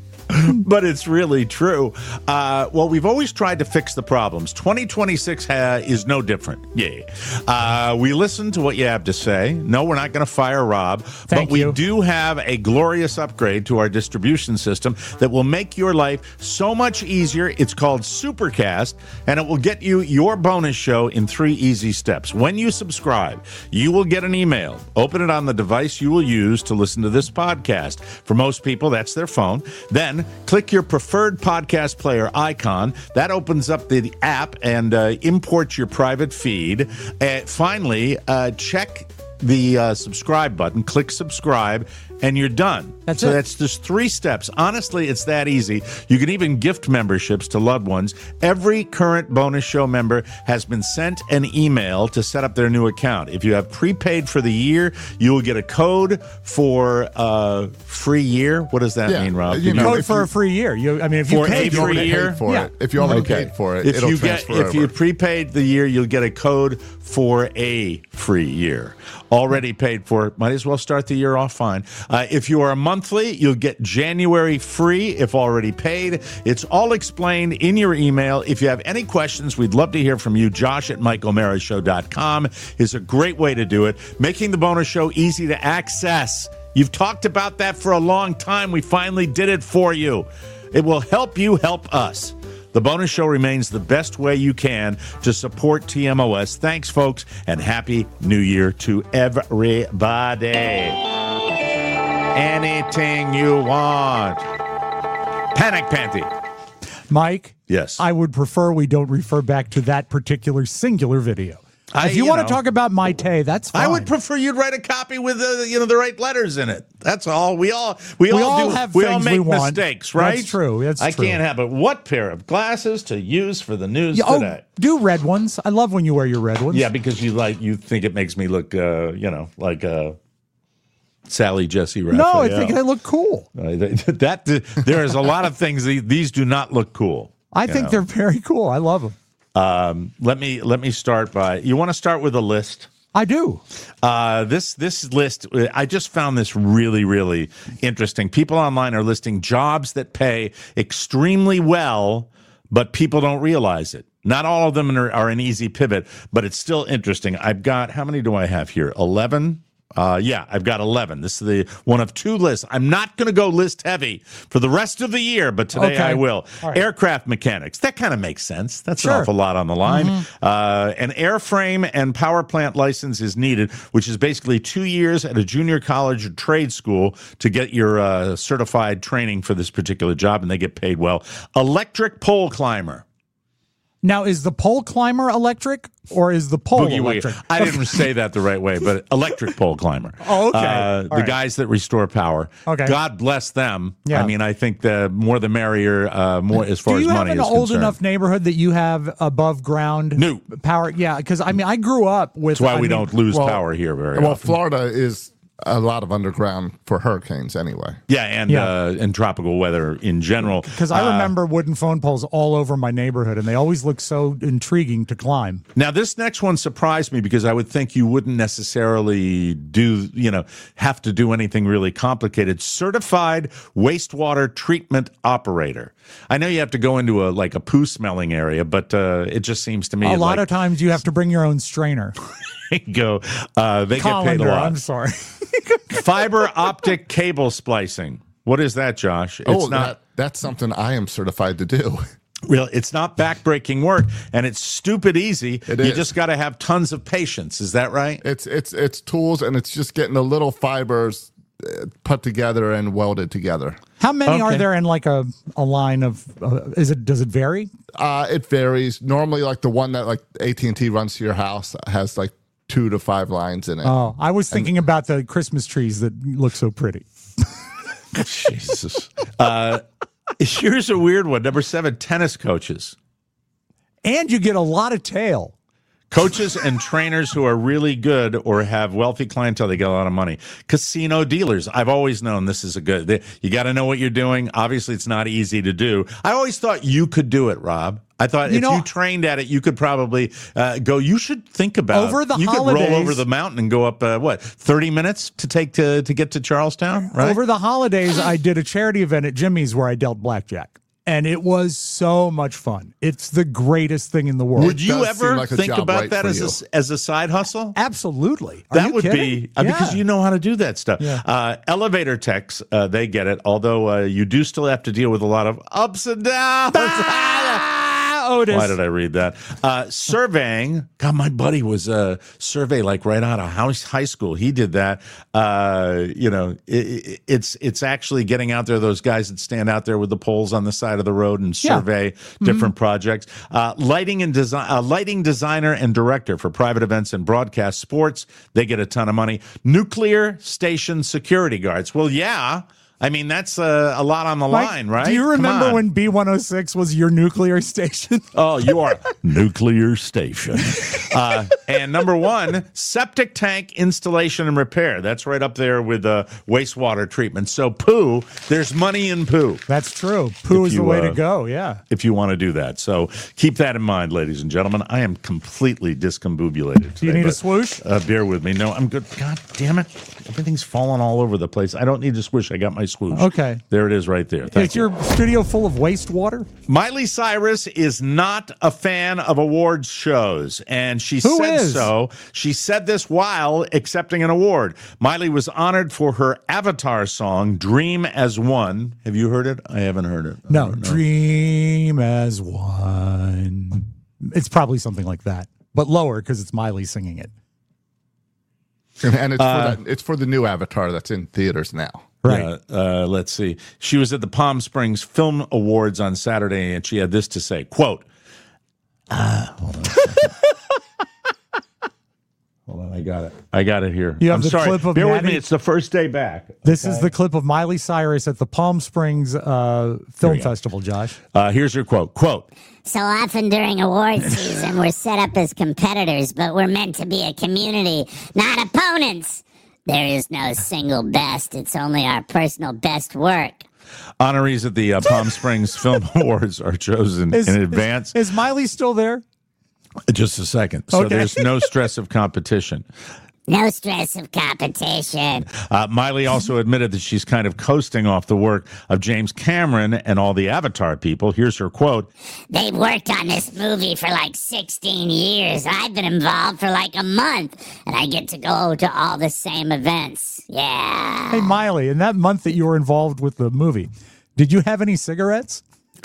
but it's really true. Well, we've always tried to fix the problems. 2026 is no different. Yeah. We listen to what you have to say. No, we're not going to fire Rob, but we do have a glorious upgrade to our distribution system that will make your life so much easier. It's called Supercast, and it will get you your bonus show in 3 easy steps. When you subscribe, you will get an email. Open it on the device you will use to listen to this podcast. For most people, that's their phone. Then click your preferred podcast player icon. That opens up the app and imports your private feed. Finally, check the subscribe button, click subscribe, and you're done. That's just 3 steps. Honestly, it's that easy. You can even gift memberships to loved ones. Every current bonus show member has been sent an email to set up their new account. If you have prepaid for the year, you will get a code for a free year. What does that mean, Rob? Code for a free year. If you paid for a year, if you already paid for it, it'll transfer over. If you prepaid the year, you'll get a code for a free year. Already paid for, might as well start the year off fine. If you are a monthly, you'll get January free if already paid. It's all explained in your email. If you have any questions, we'd love to hear from you. Josh at MikeO'MaraShow.com is a great way to do it. Making the bonus show easy to access. You've talked about that for a long time. We finally did it for you. It will help you help us. The bonus show remains the best way you can to support TMOS. Thanks, folks, and Happy New Year to everybody. Anything you want. Panic Panty. Mike? Yes. I would prefer we don't refer back to that particular singular video. If you want to talk about my Tay, that's fine. I would prefer you'd write a copy with the right letters in it. That's all. We all make mistakes, right? That's true. I can't have it. What pair of glasses to use for the news today? Do red ones. I love when you wear your red ones. Yeah, because you think it makes me look like Sally Jesse Raphael. No, I think they look cool. There is a lot of things. These do not look cool. I think they're very cool. I love them. Let me start by. You want to start with a list? I do. This list, I just found this really, really interesting. People online are listing jobs that pay extremely well, but people don't realize it. Not all of them are an easy pivot, but it's still interesting. I've got, how many do I have here? 11? I've got 11. This is the one of 2 lists. I'm not going to go list heavy for the rest of the year, but today I will. Right. Aircraft mechanics. That kind of makes sense. That's an awful lot on the line. Mm-hmm. An airframe and power plant license is needed, which is basically 2 years at a junior college or trade school to get your certified training for this particular job, and they get paid well. Electric pole climber. Now, is the pole climber electric or is the pole electric? I didn't say that the right way, but electric pole climber. Oh, okay. The guys that restore power. Okay. God bless them. Yeah. I mean, I think the more the merrier, more as far as money is concerned. Do you have an old enough neighborhood that you have above ground power? Yeah, because I mean, I grew up with. That's why we don't lose power here very often. Well, Florida is a lot of underground for hurricanes anyway. Yeah, and tropical weather in general. Because I remember wooden phone poles all over my neighborhood, and they always look so intriguing to climb. Now, this next one surprised me because I would think you wouldn't necessarily have to do anything really complicated. Certified wastewater treatment operator. I know you have to go into a poo smelling area, but it just seems to me a lot of times you have to bring your own strainer. They get paid a lot. I'm sorry. Fiber optic cable splicing. What is that, Josh? That's something I am certified to do. Well, it's not backbreaking work, and it's stupid easy. You just got to have tons of patience. Is that right? It's tools, and it's just getting the little fibers put together and welded together. How many are there in a line of? Does it vary? It varies. Normally, the one that AT&T runs to your house has 2 to 5 lines in it. Oh, I was thinking about the Christmas trees that look so pretty. Jesus. Here's a weird one. Number 7, tennis coaches. And you get a lot of tail. Coaches and trainers who are really good or have wealthy clientele, they get a lot of money. Casino dealers, I've always known this is you got to know what you're doing. Obviously, it's not easy to do. I always thought you could do it, Rob. I thought if you trained at it, you could probably go. You should think about you could roll over the mountain and go up 30 minutes to get to Charlestown. Right over the holidays, I did a charity event at Jimmy's where I dealt blackjack. And it was so much fun. It's the greatest thing in the world. Would you ever think about that as a side hustle? Absolutely. That would be because you know how to do that stuff. Yeah. Elevator techs, they get it. Although you do still have to deal with a lot of ups and downs. Otis. Why did I read that? Surveying. God, my buddy was a survey right out of high school. He did that. It's actually getting out there. Those guys that stand out there with the poles on the side of the road and survey different projects. Lighting designer and director for private events and broadcast sports. They get a ton of money. Nuclear station security guards. Well, yeah. I mean, that's a lot on the line, right? Do you remember when B106 was your nuclear station? Oh, you are nuclear station. And number one, septic tank installation and repair. That's right up there with wastewater treatment. So poo, there's money in poo. That's true. Poo is the way to go, yeah. If you want to do that. So keep that in mind, ladies and gentlemen. I am completely discombobulated today. Do you need a swoosh? Bear with me. No, I'm good. God damn it. Everything's falling all over the place. I don't need a swoosh. I got my swoosh. Okay. There it is right there. Thank you. Your studio full of wastewater? Miley Cyrus is not a fan of awards shows, and she said so. She said this while accepting an award. Miley was honored for her Avatar song, Dream as One. Have you heard it? I haven't heard it. No, Dream as One. It's probably something like that, but lower because it's Miley singing it. And it's for the new Avatar that's in theaters now. Right. Let's see. She was at the Palm Springs Film Awards on Saturday, and she had this to say, quote, hold on. Hold on, I got it here. You have I'm the sorry. clip of Bear with me. It's the first day back. This is the clip of Miley Cyrus at the Palm Springs Film Festival, Josh. Here's her quote. Quote, so often during award season, we're set up as competitors, but we're meant to be a community, not opponents. There is no single best. It's only our personal best work. Honorees at the Palm Springs Film Awards are chosen in advance. Is Miley still there? Just a second. So there's no stress of competition. No stress of competition. Miley also admitted that she's kind of coasting off the work of James Cameron and all the Avatar people. Here's her quote. They've worked on this movie for 16 years. I've been involved for a month, and I get to go to all the same events. Yeah. Hey, Miley, in that month that you were involved with the movie, did you have any cigarettes?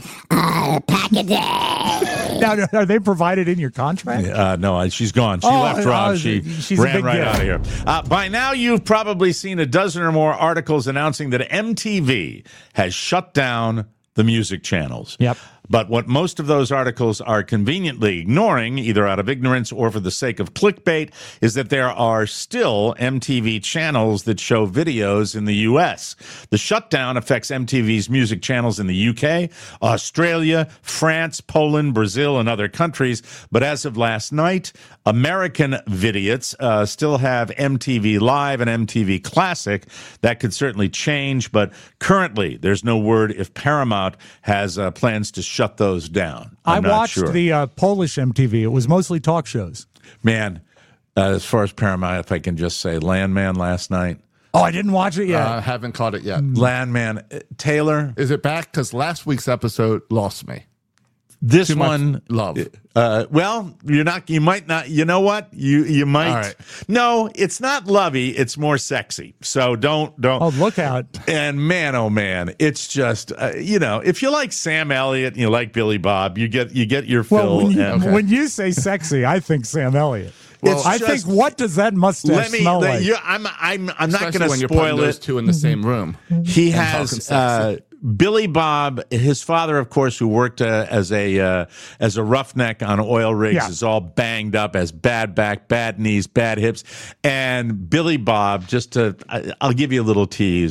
Pack a day. Now, are they provided in your contract? No, she's gone. She left, Rob. She's ran right out of here. By now, you've probably seen a dozen or more articles announcing that MTV has shut down the music channels. Yep. But what most of those articles are conveniently ignoring, either out of ignorance or for the sake of clickbait, is that there are still MTV channels that show videos in the U.S. The shutdown affects MTV's music channels in the UK, Australia, France, Poland, Brazil, and other countries. But as of last night, American Vidiots still have MTV Live and MTV Classic. That could certainly change, but currently there's no word if Paramount has plans to shut those down. I watched the Polish MTV. It was mostly talk shows. Man, as far as Paramount, if I can just say, Landman last night. Oh, I didn't watch it yet. I haven't caught it yet. Landman. Taylor. Is it back? Because last week's episode lost me. This Too one, much love. Well, you're not. You might not. You know what? You might. All right. No, it's not lovey. It's more sexy. So don't. Oh, look out! And man, oh man, it's just if you like Sam Elliott and you like Billy Bob, you get your fill. When you say sexy, I think Sam Elliott. Well, I think what does that mustache smell like? I'm not going to when you're spoil those it. two in the same room. He has Billy Bob, his father, of course, who worked as a roughneck on oil rigs, is all banged up, has bad back, bad knees, bad hips, and Billy Bob. I'll give you a little tease.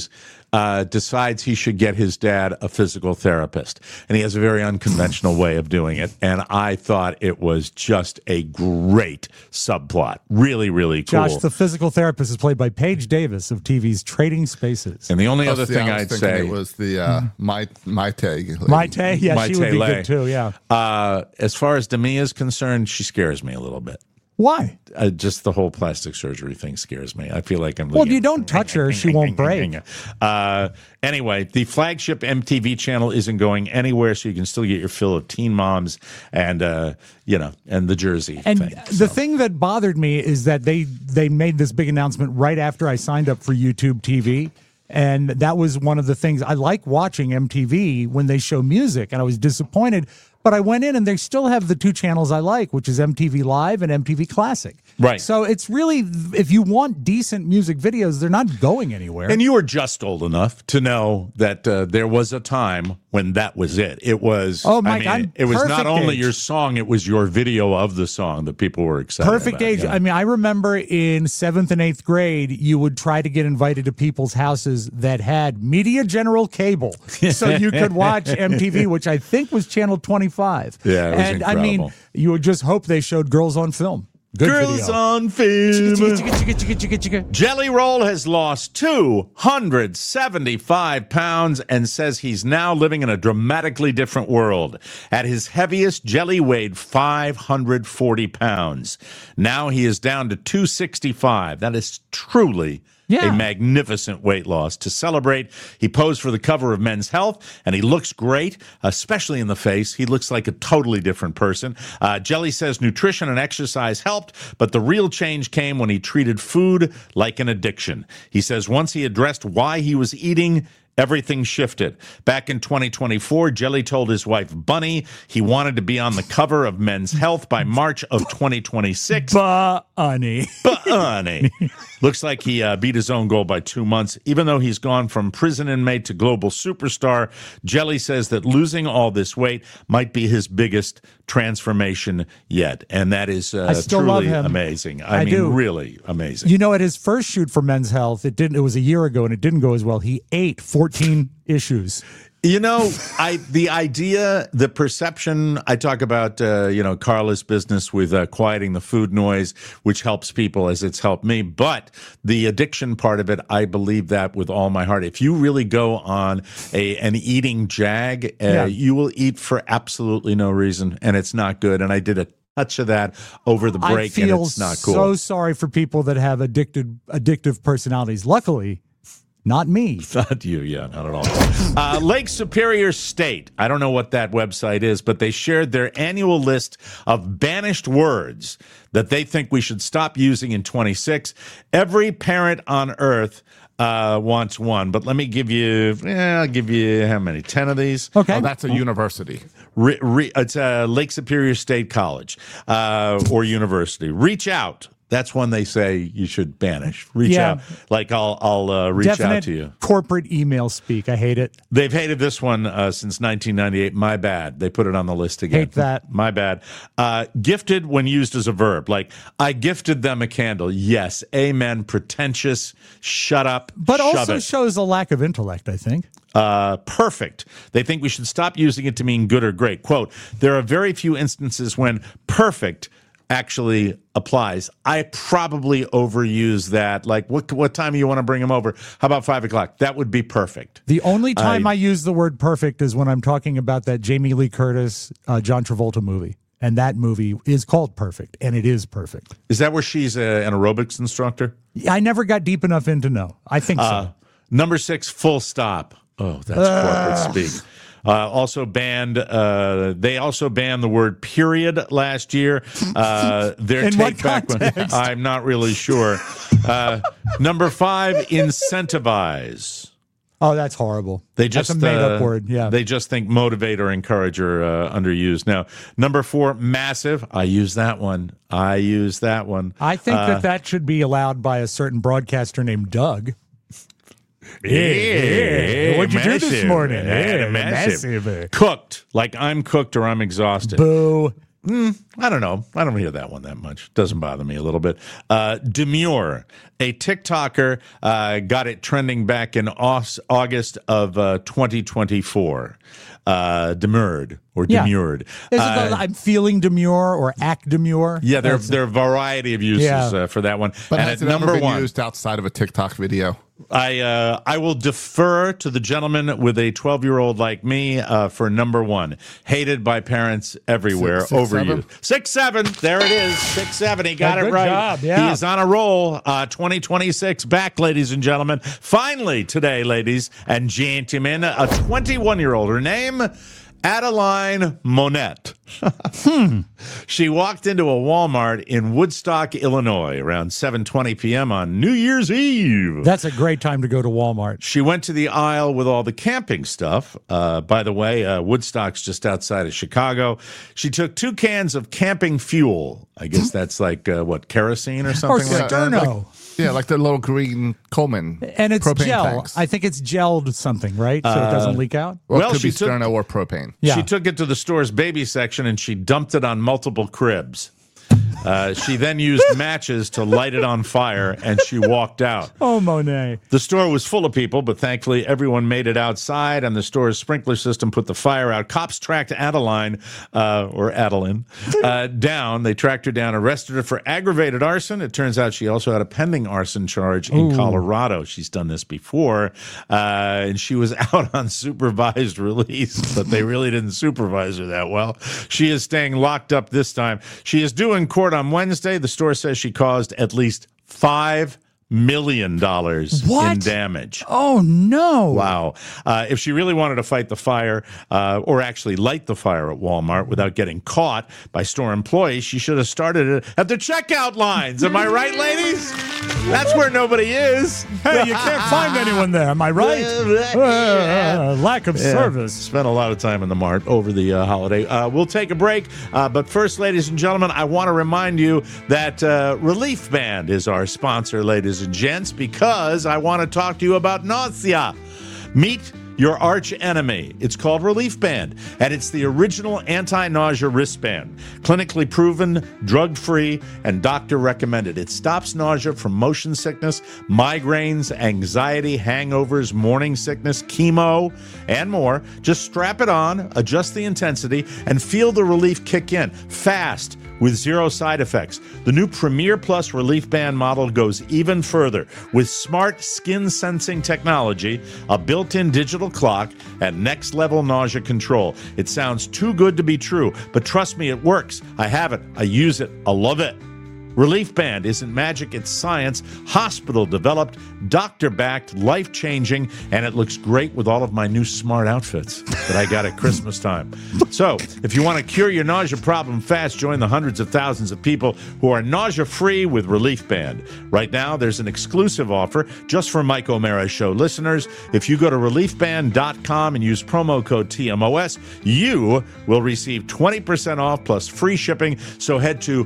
decides he should get his dad a physical therapist. And he has a very unconventional way of doing it. And I thought it was just a great subplot. Really, really cool. Josh, the physical therapist is played by Paige Davis of TV's Trading Spaces. And the only other thing I'd say... it was the Maite. Maite? Yeah, she would be good too, yeah. As far as Demi is concerned, she scares me a little bit. Why? Just the whole plastic surgery thing scares me. I feel like I'm... Well, you don't touch her, she won't break. Anyway, the flagship MTV channel isn't going anywhere, so you can still get your fill of Teen Moms and, and the Jersey and thing. The thing that bothered me is that they made this big announcement right after I signed up for YouTube TV. And that was one of the things. I like watching MTV when they show music, and I was disappointed. But I went in, and they still have the two channels I like, which is MTV Live and MTV Classic. Right. So it's really, if you want decent music videos, they're not going anywhere. And you were just old enough to know that there was a time when that was it. It was, it was not only your song, it was your video of the song that people were excited Perfect about. age. Yeah. I mean, I remember in 7th and 8th grade, you would try to get invited to people's houses that had Media General cable. So you could watch MTV, which I think was channel 25. Yeah, it was and incredible. I mean, you would just hope they showed Girls on Film. Good Girls video. on Film. Jelly Roll has lost 275 pounds and says he's now living in a dramatically different world. At his heaviest, Jelly weighed 540 pounds. Now he is down to 265. That is truly a magnificent weight loss. To celebrate, he posed for the cover of Men's Health, and he looks great, especially in the face. He looks like a totally different person. Jelly says nutrition and exercise helped, but the real change came when he treated food like an addiction. He says once he addressed why he was eating, everything shifted. Back in 2024, Jelly told his wife, Bunny, he wanted to be on the cover of Men's Health by March of 2026. Bunny. Looks like he beat his own goal by 2 months. Even though he's gone from prison inmate to global superstar, Jelly says that losing all this weight might be his biggest transformation yet. And that is truly amazing. I mean, really amazing. You know, at his first shoot for Men's Health, it was a year ago, and it didn't go as well. He ate 14 issues. You know, the perception, I talk about, Carla's business with quieting the food noise, which helps people as it's helped me. But the addiction part of it, I believe that with all my heart. If you really go on an eating jag, you will eat for absolutely no reason, and it's not good. And I did a touch of that over the break, and it's not cool. I feel so sorry for people that have addictive personalities. Luckily, not me. Not you, not at all. Lake Superior State. I don't know what that website is, but they shared their annual list of banished words that they think we should stop using in 26. Every parent on earth wants one, but let me give you, I'll give you how many? 10 of these? Okay. Oh, that's a university. It's Lake Superior State College or university. Reach out. That's one they say you should banish. Reach out. Like I'll reach out to you. Corporate email speak. I hate it. They've hated this one since 1998. My bad. They put it on the list again. Hate that. My bad. Gifted when used as a verb. Like, I gifted them a candle. Yes. Amen. Pretentious. Shut up. But shove also it. shows a lack of intellect, I think. Perfect. They think we should stop using it to mean good or great. Quote, there are very few instances when perfect actually applies. I probably overuse that. Like, what time do you want to bring him over? How about 5 o'clock? That would be perfect. The only time I use the word perfect is when I'm talking about that Jamie Lee Curtis, John Travolta movie. And that movie is called Perfect, and it is perfect. Is that where she's an aerobics instructor? I never got deep enough in to know. I think so. Number 6, full stop. Oh, that's corporate speak. Also banned. They also banned the word "period" last year. Their In take what back. context? I'm not really sure. Number 5, incentivize. Oh, that's horrible. That's a made-up word. Yeah. They just think motivate or encourage are underused. Now, number 4, massive. I use that one. I think that should be allowed by a certain broadcaster named Doug. What'd you do this morning? Massive. Cooked. Like I'm cooked or I'm exhausted. Boo. I don't know. I don't hear that one that much. Doesn't bother me a little bit. Demure, a TikToker, got it trending back in August of 2024. Demurred or demured. Is it I'm feeling demure or act demure? Yeah, there are a variety of uses for that one. But and has at it ever number been one, used outside of a TikTok video? I will defer to the gentleman with a 12-year-old like me for number one. Hated by parents everywhere. Six, overused. 6'7". There it is. 6'7". He got it good right. job, yeah. He is on a roll. 2026 back, ladies and gentlemen. Finally today, ladies and gentlemen, a 21-year-old. Her name, Adeline Monette. She walked into a Walmart in Woodstock, Illinois, around 7:20 p.m. on New Year's Eve. That's a great time to go to Walmart. She went to the aisle with all the camping stuff. By the way, Woodstock's just outside of Chicago. She took 2 cans of camping fuel. I guess that's like, kerosene or something or like that? Sterno. Like the little green Coleman. And it's propane gel. tanks. I think it's gelled something, right? So it doesn't leak out? Well, it could she be Sterno or propane. Yeah. She took it to the store's baby section and she dumped it on multiple cribs. She then used matches to light it on fire, and she walked out. Oh, Monet. The store was full of people, but thankfully everyone made it outside, and the store's sprinkler system put the fire out. Cops tracked Adeline down. They tracked her down, arrested her for aggravated arson. It turns out she also had a pending arson charge in Colorado. She's done this before, and she was out on supervised release, but they really didn't supervise her that well. She is staying locked up this time. She is due in court on Wednesday. The store says she caused at least $5 million in damage. Oh, no. Wow. If she really wanted to fight the fire or actually light the fire at Walmart without getting caught by store employees, she should have started it at the checkout lines. Am I right, ladies? That's where nobody is. Hey, you can't find anyone there. Am I right? Lack of service. Spent a lot of time in the mart over the holiday. We'll take a break. But first, ladies and gentlemen, I want to remind you that Relief Band is our sponsor, ladies and gents, because I want to talk to you about nausea. Meet your arch enemy. It's called Relief Band, and it's the original anti-nausea wristband. Clinically proven, drug-free, and doctor recommended. It stops nausea from motion sickness, migraines, anxiety, hangovers, morning sickness, chemo, and more. Just strap it on, adjust the intensity, and feel the relief kick in fast with 0 side effects. The new Premier Plus Relief Band model goes even further with smart skin sensing technology, a built-in digital clock, and next-level nausea control. It sounds too good to be true, but trust me, it works. I have it. I use it. I love it. Relief Band isn't magic, it's science, hospital-developed, doctor-backed, life-changing, and it looks great with all of my new smart outfits that I got at Christmas time. So, if you want to cure your nausea problem fast, join the hundreds of thousands of people who are nausea-free with Relief Band. Right now, there's an exclusive offer just for Mike O'Mara Show listeners. If you go to reliefband.com and use promo code TMOS, you will receive 20% off plus free shipping. So head to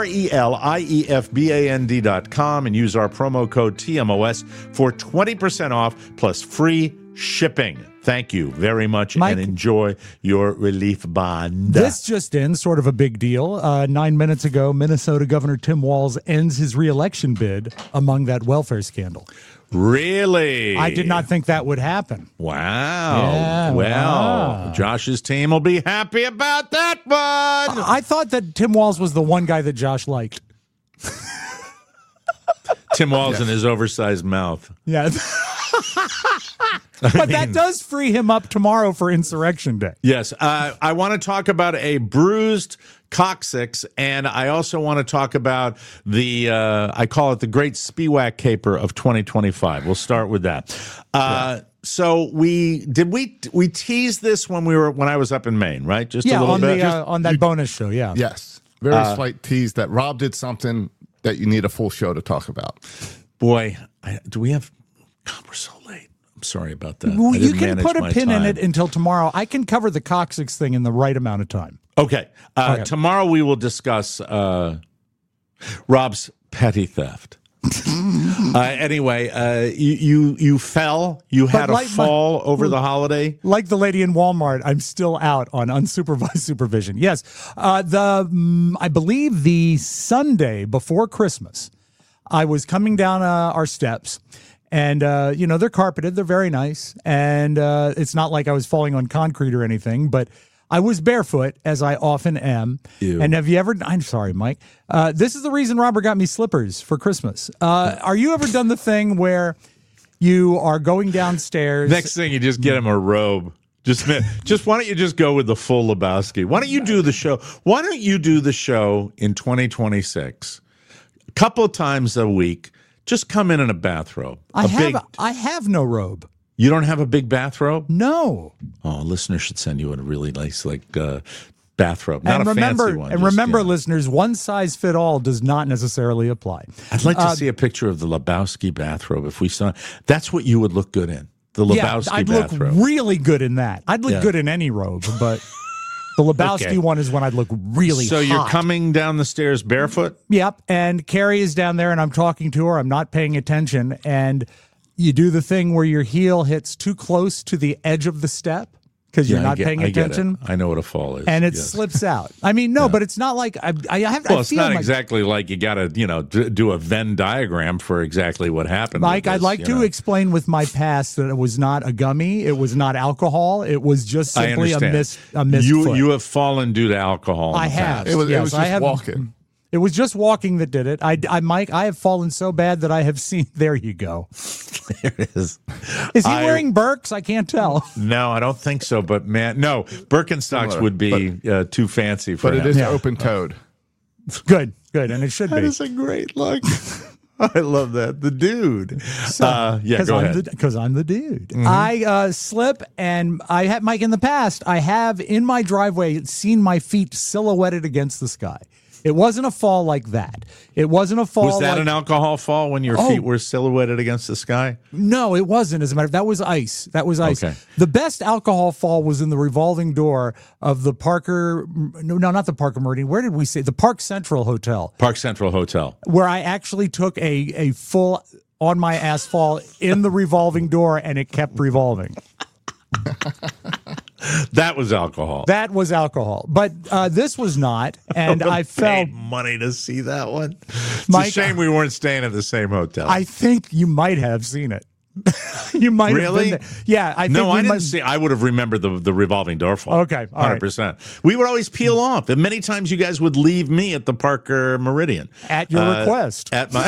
RELIEFBAND.com and use our promo code TMOS for 20% off plus free shipping. Thank you very much, Mike, and enjoy your Relief Band. This just in, sort of a big deal. 9 minutes ago, Minnesota Governor Tim Walz ends his re-election bid among that welfare scandal. Really? I did not think that would happen. Wow. Yeah, wow. Josh's team will be happy about that one. I thought that Tim Walz was the one guy that Josh liked. Tim Walz and his oversized mouth. Yeah. But that does free him up tomorrow for Insurrection Day. Yes. I want to talk about a bruised coccyx, and I also want to talk about the, I call it the Great Spiewak Caper of 2025. We'll start with that. So we teased this when I was up in Maine, right? Just a little bit. On that bonus show, yeah. Yes. Very slight tease that Rob did something that you need a full show to talk about. Boy, do we have... God, we're so late. I'm sorry about that. Well, you can put a pin in it until tomorrow. I can cover the coccyx thing in the right amount of time. Okay. Tomorrow we will discuss Rob's petty theft. Anyway, you fell. You had a fall over the holiday. Like the lady in Walmart, I'm still out on unsupervised supervision. Yes, I believe the Sunday before Christmas, I was coming down our steps. And, they're carpeted. They're very nice. And it's not like I was falling on concrete or anything, but I was barefoot, as I often am. Ew. And have you ever, I'm sorry, Mike, this is the reason Robert got me slippers for Christmas. Are you ever done the thing where you are going downstairs? Next thing, you just get him a robe. Just why don't you just go with the full Lebowski? Why don't you do the show? Why don't you do the show in 2026? A couple of times a week. Just come in a bathrobe. I have no robe. You don't have a big bathrobe? No. Oh, listeners should send you a really nice bathrobe, not a fancy one. And remember, listeners, one size fit all does not necessarily apply. I'd like to see a picture of the Lebowski bathrobe. If we saw, that's what you would look good in. The Lebowski I'd bathrobe. look really good in that. I'd look good in any robe, but the Lebowski one is when I'd look really So hot. you're coming down the stairs barefoot? Yep. And Carrie is down there, and I'm talking to her. I'm not paying attention. And you do the thing where your heel hits too close to the edge of the step because you're not paying attention. I know what a fall is. And it slips out. I mean, no, but it's not like I have. Well, I it's feel not like, exactly like you got to, do a Venn diagram for exactly what happened. Mike, with I'd this, like to explain with my past that it was not a gummy. It was not alcohol. It was just simply a missed foot. You have fallen due to alcohol. I have. It was just walking. It was just walking that did it. Mike, I have fallen so bad that I have seen. There you go. There it is. Is he wearing Birks? I can't tell. No, I don't think so. But man, no, Birkenstocks would be too fancy for him. But it is open-toed. Good, and it should be. That is a great look. I love that. The dude. So, go ahead. Because I'm the dude. Mm-hmm. I slip, and I have, Mike, in the past, I have in my driveway seen my feet silhouetted against the sky. It wasn't a fall like that. It wasn't a fall. Was that like, an alcohol fall when your feet were silhouetted against the sky? No, it wasn't. As a matter of fact, that was ice. That was ice. Okay. The best alcohol fall was in the revolving door of the Parker. No, not the Parker Meridian. Where did we say? The Park Central Hotel. Park Central Hotel. Where I actually took a full on my ass fall in the revolving door, and it kept revolving. That was alcohol. That was alcohol, but this was not, and I felt money to see that one. It's Mike, a shame we weren't staying at the same hotel. I think you might have seen it. You might really? have been there. Yeah, I think no, I didn't see. I would have remembered the revolving door fall. Okay, 100%. We would always peel off, and many times you guys would leave me at the Parker Meridian at your request. At my.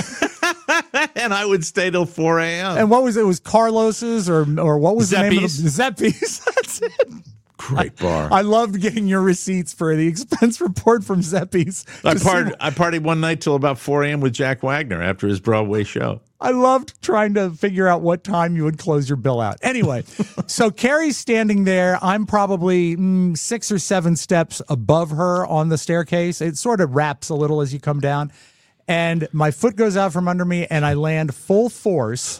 And I would stay till 4 a.m. And what was it? It was Carlos's or what was Zeppi's. the name of the Zeppi's? That's it. Great bar. I loved getting your receipts for the expense report from Zeppi's. I partied one night till about 4 a.m. with Jack Wagner after his Broadway show. I loved trying to figure out what time you would close your bill out. Anyway, so Carrie's standing there. I'm probably 6 or 7 steps above her on the staircase. It sort of wraps a little as you come down. And my foot goes out from under me, and I land full force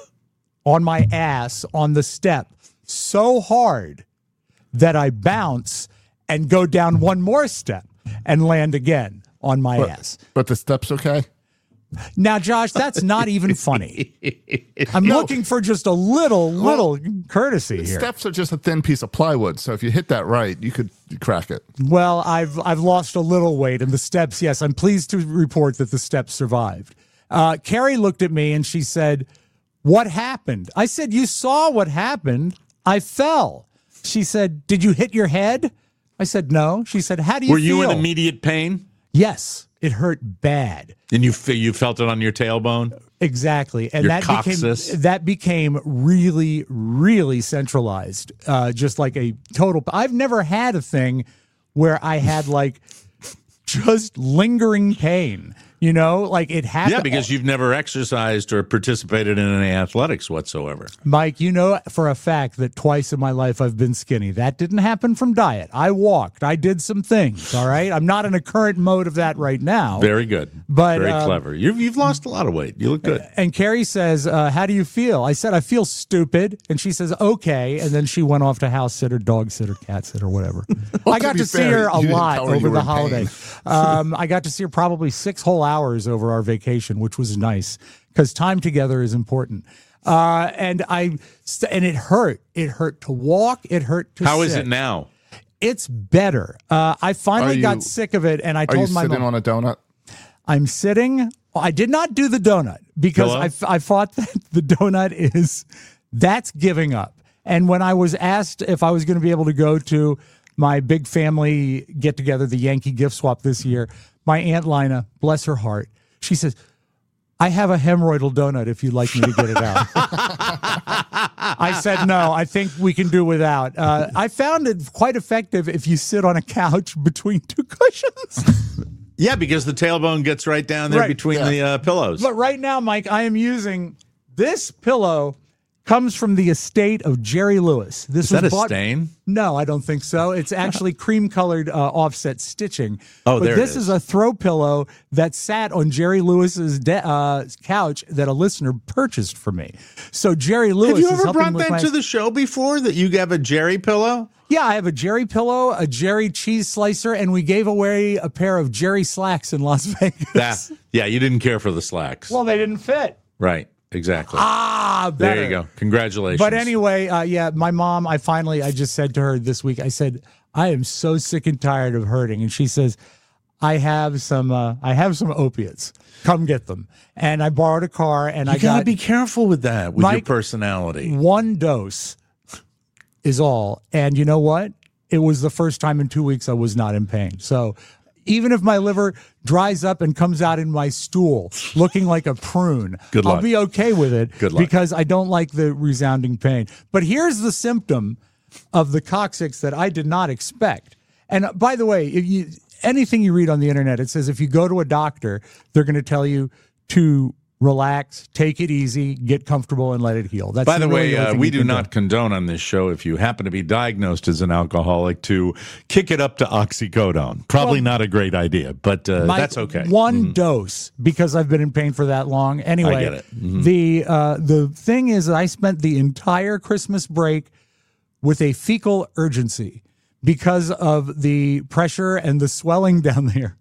on my ass on the step so hard that I bounce and go down one more step and land again on my ass. But the step's okay? Now, Josh, that's not even funny. I'm looking for just a little courtesy here. Steps are just a thin piece of plywood, so if you hit that right, you could crack it. Well, I've lost a little weight, and the steps, yes, I'm pleased to report that the steps survived. Carrie looked at me, and she said, "What happened?" I said, "You saw what happened. I fell." She said, "Did you hit your head?" I said, "No." She said, "How do you feel?" Were you in immediate pain? Yes, it hurt bad. And you felt it on your tailbone? Exactly. And your that became really, really centralized. Just like a total. I've never had a thing where I had like just lingering pain. You know, like it happened. Yeah, because you've never exercised or participated in any athletics whatsoever. Mike, you know for a fact that twice in my life I've been skinny. That didn't happen from diet. I walked. I did some things, all right? I'm not in a current mode of that right now. Very good. But, very clever. You've lost a lot of weight. You look good. And Carrie says, how do you feel? I said, I feel stupid. And she says, okay. And then she went off to house sitter, dog sitter, cat sitter, whatever. I got to see her a lot over the holiday. I got to see her probably 6 whole hours. hours over our vacation, which was nice because time together is important. And it hurt. It hurt to walk. It hurt to sit. How is it now? It's better. I finally got sick of it, and I told my mom. Are you sitting on a donut? I'm sitting. I did not do the donut because I thought that the donut that's giving up. And when I was asked if I was going to be able to go to my big family get together, the Yankee gift swap this year, my Aunt Lina, bless her heart, she says, I have a hemorrhoidal donut if you'd like me to get it out. I said, no, I think we can do without. I found it quite effective if you sit on a couch between two cushions. Yeah, because the tailbone gets right down there between the pillows. But right now, Mike, I am using this pillow. Comes from the estate of Jerry Lewis. Is that a stain? No, I don't think so. It's actually cream-colored offset stitching. Oh, but there this it is. is a throw pillow that sat on Jerry Lewis's couch that a listener purchased for me. So Jerry Lewis. Have you is ever helping brought with that to the show before? That you have a Jerry pillow? Yeah, I have a Jerry pillow, a Jerry cheese slicer, and we gave away a pair of Jerry slacks in Las Vegas. Yeah, you didn't care for the slacks. Well, they didn't fit. Right. Exactly. Better. There you go. Congratulations. But anyway, my mom, I just said to her this week, I said, I am so sick and tired of hurting. And she says, I have some opiates. Come get them. And I borrowed a car and you gotta be careful with that, with your personality. One dose is all. And you know what? It was the first time in 2 weeks I was not in pain. So even if my liver dries up and comes out in my stool looking like a prune, I'll be okay with it because I don't like the resounding pain. But here's the symptom of the coccyx that I did not expect. And by the way, anything you read on the internet, it says if you go to a doctor, they're going to tell you to relax, take it easy, get comfortable, and let it heal. That's By the way, we do not condone on this show, if you happen to be diagnosed as an alcoholic, to kick it up to oxycodone. Probably not a great idea, but that's okay. One dose, because I've been in pain for that long. Anyway, I get it. The thing is that I spent the entire Christmas break with a fecal urgency because of the pressure and the swelling down there.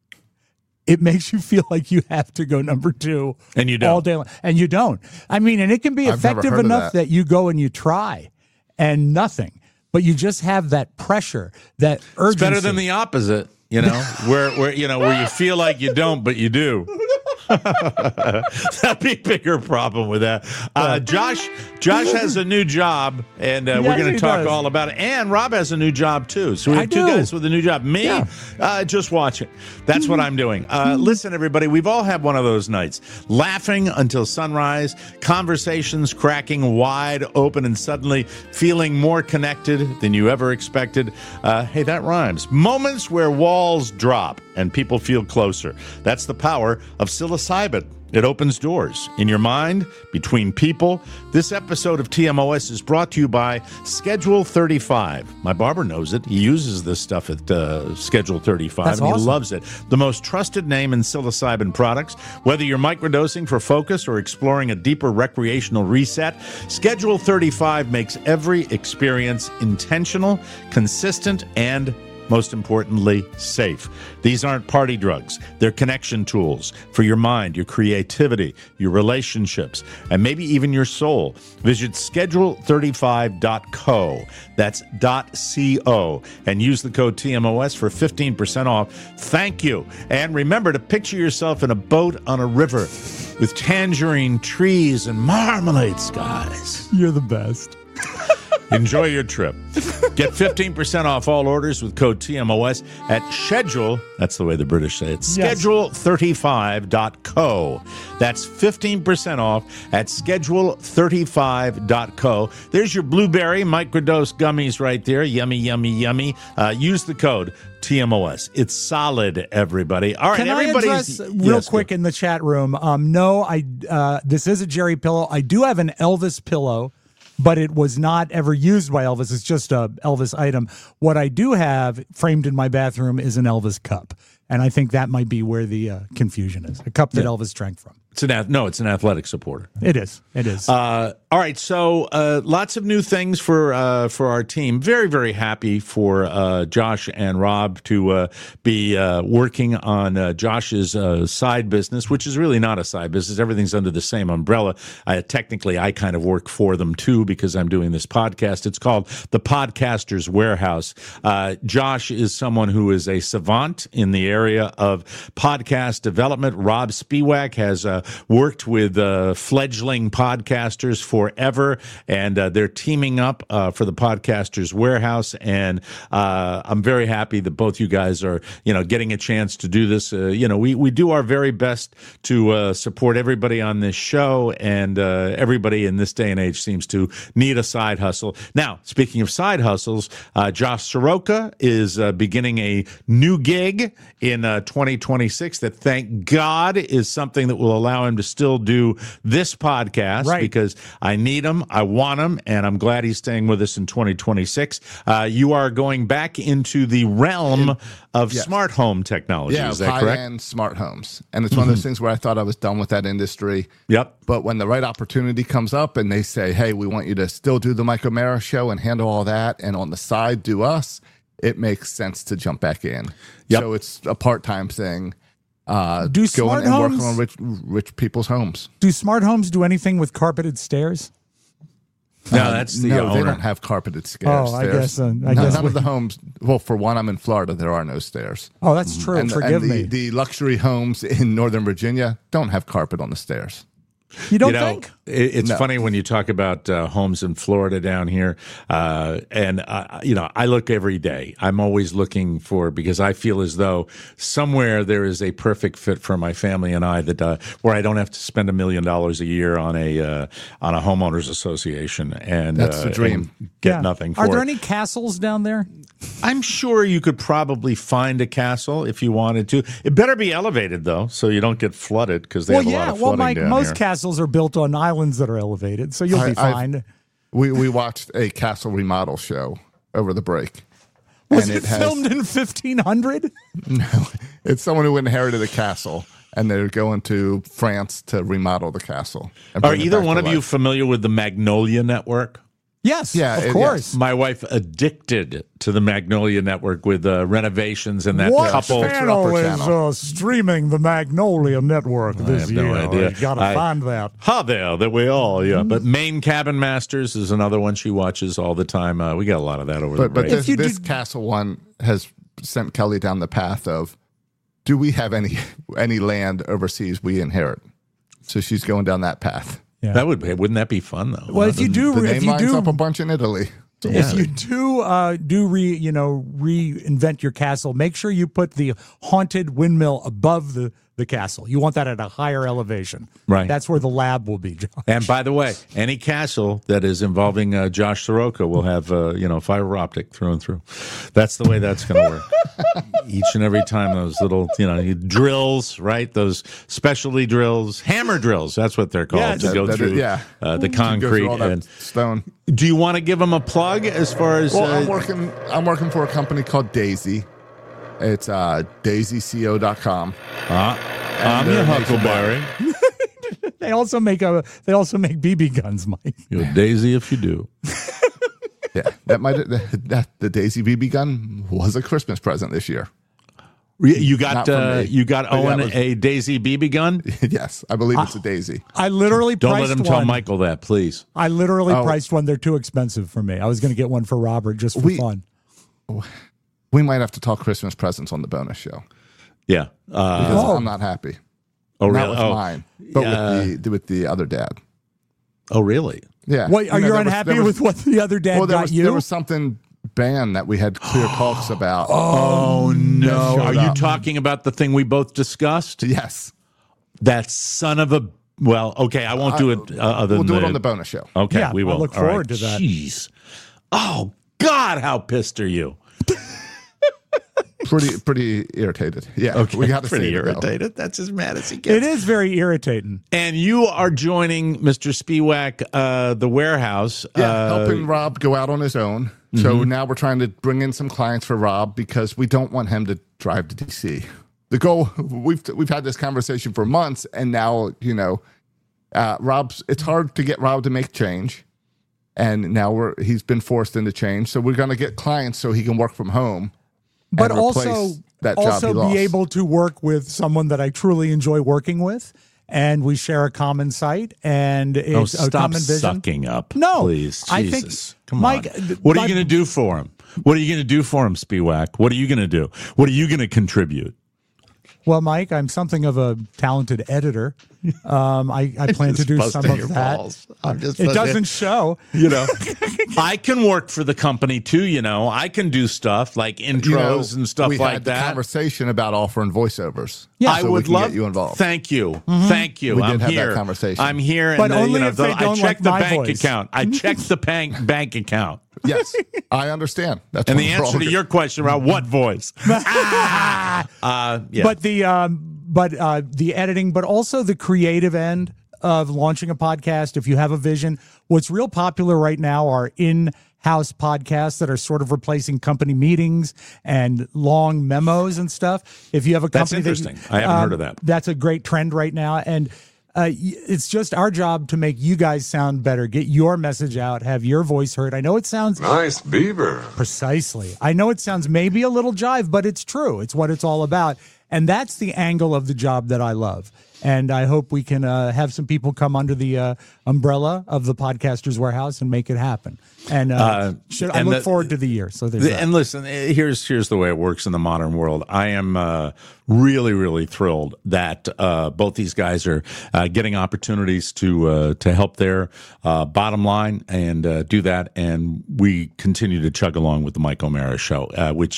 It makes you feel like you have to go number 2 and you don't. All day long. And you don't. I mean, and it can be effective enough that you go and you try and nothing. But you just have that pressure, that urgency. It's better than the opposite, where you feel like you don't, but you do. That'd be a bigger problem with that. Josh has a new job, and we're going to talk all about it. And Rob has a new job, too. So we have two guys with a new job. Me, just watching. That's what I'm doing. Listen, everybody, we've all had one of those nights. Laughing until sunrise, conversations cracking wide open, and suddenly feeling more connected than you ever expected. Hey, that rhymes. Moments where walls drop and people feel closer. That's the power of psilocybin. It opens doors in your mind, between people. This episode of TMOS is brought to you by Schedule 35. My barber knows it. He uses this stuff at Schedule 35, That's and awesome. He loves it. The most trusted name in psilocybin products. Whether you're microdosing for focus or exploring a deeper recreational reset, Schedule 35 makes every experience intentional, consistent, and most importantly, safe. These aren't party drugs. They're connection tools for your mind, your creativity, your relationships, and maybe even your soul. Visit schedule35.co. That's .co. And use the code TMOS for 15% off. Thank you. And remember to picture yourself in a boat on a river with tangerine trees and marmalade skies. You're the best. Enjoy your trip. Get 15% off all orders with code TMOS at Schedule, that's the way the British say it, schedule35.co. That's 15% off at schedule35.co. There's your blueberry microdose gummies right there. Yummy, yummy, yummy. Use the code TMOS. It's solid, everybody. All right, Can I address real quick in the chat room? No, this is a Jerry pillow. I do have an Elvis pillow, but it was not ever used by Elvis. It's just a Elvis item. What I do have framed in my bathroom is an Elvis cup. And I think that might be where the confusion is. A cup that Elvis drank from. It's an athletic supporter. It is. It is. All right. So lots of new things for our team. Very, very happy for Josh and Rob to be working on Josh's side business, which is really not a side business. Everything's under the same umbrella. Technically, I kind of work for them too because I'm doing this podcast. It's called The Podcaster's Warehouse. Josh is someone who is a savant in the area of podcast development. Rob Spiewak has worked with fledgling podcasters forever, and they're teaming up for the Podcaster's Warehouse. And I'm very happy that both you guys are, getting a chance to do this. We do our very best to support everybody on this show, and everybody in this day and age seems to need a side hustle. Now, speaking of side hustles, Josh Soroka is beginning a new gig in 2026 that, thank God, is something that will allow him to still do this podcast, because I need him, I want him, and I'm glad he's staying with us in 2026. You are going back into the realm of smart home technology, is that correct? High-end smart homes. And it's one of those things where I thought I was done with that industry. Yep. But when the right opportunity comes up and they say, hey, we want you to still do the Mike O'Mara show and handle all that, and on the side do us, it makes sense to jump back in. Yep. So it's a part-time thing. Do smart homes work on rich people's homes? Do smart homes do anything with carpeted stairs? No, that's the no. owner. They don't have carpeted stairs. Oh, I guess. None of the homes. Well, for one, I'm in Florida. There are no stairs. Oh, that's true. Forgive me. The luxury homes in Northern Virginia don't have carpet on the stairs. You don't think? It's funny when you talk about homes in Florida down here, and I look every day. I'm always looking because I feel as though somewhere there is a perfect fit for my family and I that where I don't have to spend $1 million a year on a homeowners association, and that's the dream. And get nothing for it. Are there any castles down there? I'm sure you could probably find a castle if you wanted to. It better be elevated though, so you don't get flooded because they have a lot of flooding Mike, down most here. Castles are built on islands that are elevated, so you'll be fine. We watched a castle remodel show over the break. Was it filmed in 1500? No, it's someone who inherited a castle, and they're going to France to remodel the castle. Are either one of you familiar with the Magnolia Network? Yes, of course. Yes. My wife addicted to the Magnolia Network with renovations and that couple. What channel is streaming the Magnolia Network this year? No idea. You got to find that. That we all, But Maine Cabin Masters is another one she watches all the time. We got a lot of that over the break. But this castle one has sent Kelly down the path of, do we have any land overseas we inherit? So she's going down that path. Yeah. Wouldn't that be fun though? Well, if you do, the name lines up a bunch in Italy. If you do reinvent your castle, make sure you put the haunted windmill above the castle. You want that at a higher elevation. Right. That's where the lab will be, Josh. And by the way, any castle that is involving Josh Soroka will have fiber optic through and through. That's the way that's going to work. Each and every time those little drills, right? Those specialty drills, hammer drills. That's what they're called to go through the concrete and stone. Do you want to give them a plug as far as? Well, I'm working for a company called Daisy. It's daisyco.com. I'm your Huckleberry. They also make BB guns, Mike. You're Daisy if you do. Yeah, the Daisy BB gun was a Christmas present this year. You got Owen a Daisy BB gun? Yes, I believe it's a Daisy. I literally don't priced let him tell Michael that, please. I literally priced one. They're too expensive for me. I was going to get one for Robert just for fun. We might have to talk Christmas presents on the bonus show. Yeah, because I'm not happy. Oh, not really? with mine, but with the other dad. Oh, really? Yeah. What, are you unhappy with what the other dad got you? There was something banned that we had clear talks about. Oh no! Are you talking about the thing we both discussed? Yes. That son of a. Well, okay, I won't do it. We'll do it on the bonus show. Okay, yeah, we will. I look forward to that. Jeez. Oh God, how pissed are you? Pretty irritated. Yeah, okay. We got to pretty say irritated. That's as mad as he gets. It is very irritating. And you are joining Mr. Spiewak, the warehouse. Helping Rob go out on his own. So now we're trying to bring in some clients for Rob because we don't want him to drive to DC. the goal, we've had this conversation for months, and now, it's hard to get Rob to make change. And now he's been forced into change. So we're going to get clients so he can work from home. But also be able to work with someone that I truly enjoy working with. And we share a common site, and it's a common vision. Stop sucking up, no, please. I Jesus. think, come Mike, on. What are you going to do for him? What are you going to do for him, Spiewak? What are you going to do? What are you going to contribute? Well, Mike, I'm something of a talented editor. I plan to do some of that. It doesn't show. I can work for the company too. I can do stuff like intros and stuff we like had that. The conversation about offering voiceovers. Yeah, I would love get you involved. Thank you, thank you. We I'm did have here. that conversation. I'm here, but and only if they don't I checked the like my bank voice. account. I checked the bank account. Yes, I understand. That's and the answer to your question about what voice? Yeah. But the editing, but also the creative end of launching a podcast. If you have a vision, what's real popular right now are in-house podcasts that are sort of replacing company meetings and long memos and stuff. If you have a company, that's interesting. I haven't heard of that. That's a great trend right now, and it's just our job to make you guys sound better, get your message out, have your voice heard. I know it sounds nice, Beaver. Precisely. I know it sounds maybe a little jive, but it's true. It's what it's all about. And that's the angle of the job that I love. And I hope we can have some people come under the umbrella of the Podcasters Warehouse and make it happen. And I look forward to the year. So there's that. And listen, here's the way it works in the modern world. I am really, really thrilled that both these guys are getting opportunities to help their bottom line and do that. And we continue to chug along with the Mike O'Mara Show, which,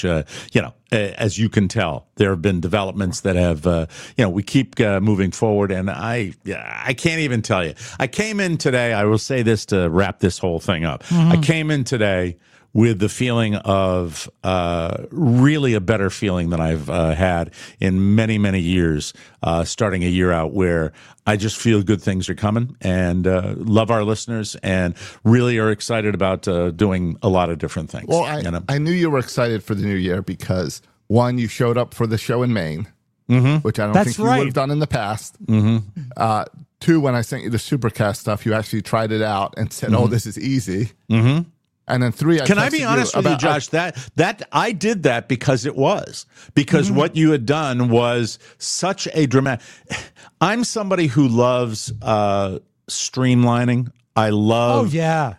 as you can tell, there have been developments that have, we keep moving forward. And I can't even tell you. I came in today, I will say this to wrap this whole thing up. Mm-hmm. I came in today with the feeling of really a better feeling than I've had in many, many years, starting a year out, where I just feel good things are coming and love our listeners and really are excited about doing a lot of different things. Well, I knew you were excited for the new year because, one, you showed up for the show in Maine, which I don't think you would have done in the past. Mm-hmm. Two, when I sent you the Supercast stuff, you actually tried it out and said, "Oh, this is easy." Mm-hmm. And then three, can I be honest with you, Josh? That I did that because what you had done was such a dramatic. I'm somebody who loves streamlining. I love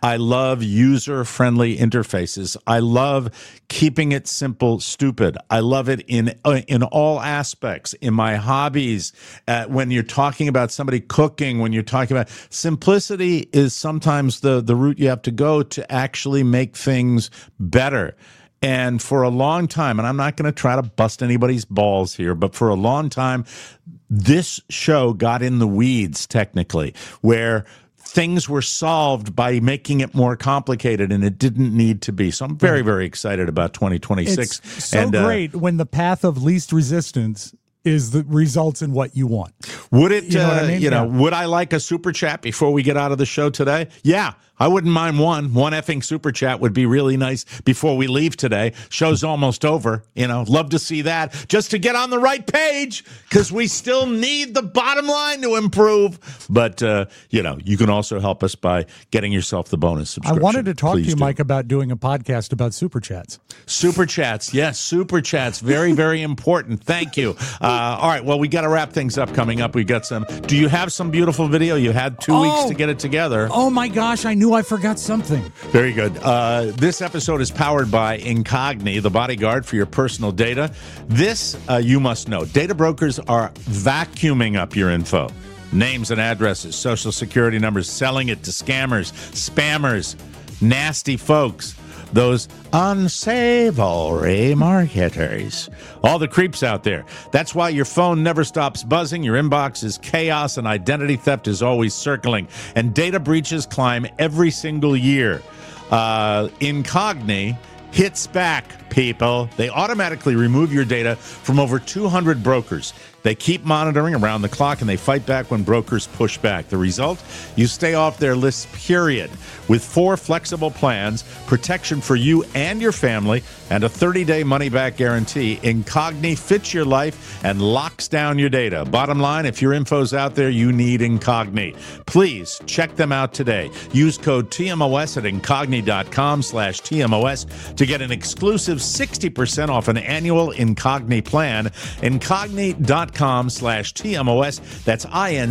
user-friendly interfaces. I love keeping it simple, stupid. I love it in all aspects, in my hobbies, when you're talking about somebody cooking, when you're talking about simplicity is sometimes the route you have to go to actually make things better. And for a long time, and I'm not going to try to bust anybody's balls here, but for a long time, this show got in the weeds technically, where things were solved by making it more complicated, and it didn't need to be. So I'm very, very excited about 2026. It's so great when the path of least resistance is the results in what you want. Would it? You know what I mean? Would I like a super chat before we get out of the show today? Yeah. I wouldn't mind one effing super chat would be really nice before we leave today. Show's almost over. Love to see that just to get on the right page, because we still need the bottom line to improve. But, you can also help us by getting yourself the bonus subscription. I wanted to talk to you, Mike, about doing a podcast about super chats. Super chats. Yes, super chats. Very, very important. Thank you. All right. Well, we got to wrap things up. Coming up, we got some. Do you have some beautiful video? You had 2 weeks to get it together. Oh, my gosh. I knew I forgot something. Very good. This episode is powered by Incogni, the bodyguard for your personal data. This, you must know, data brokers are vacuuming up your info. Names and addresses, social security numbers, selling it to scammers, spammers, nasty folks, those unsavory marketers, all the creeps out there. That's why your phone never stops buzzing, your inbox is chaos, and identity theft is always circling, and data breaches climb every single year. Incogni hits back, people. They automatically remove your data from over 200 brokers. They keep monitoring around the clock, and they fight back when brokers push back. The result? You stay off their list, period. With 4 flexible plans, protection for you and your family, and a 30-day money-back guarantee, Incogni fits your life and locks down your data. Bottom line, if your info's out there, you need Incogni. Please check them out today. Use code TMOS at Incogni.com/TMOS to get an exclusive 60% off an annual Incogni plan. Incogni.com/TMOS. That's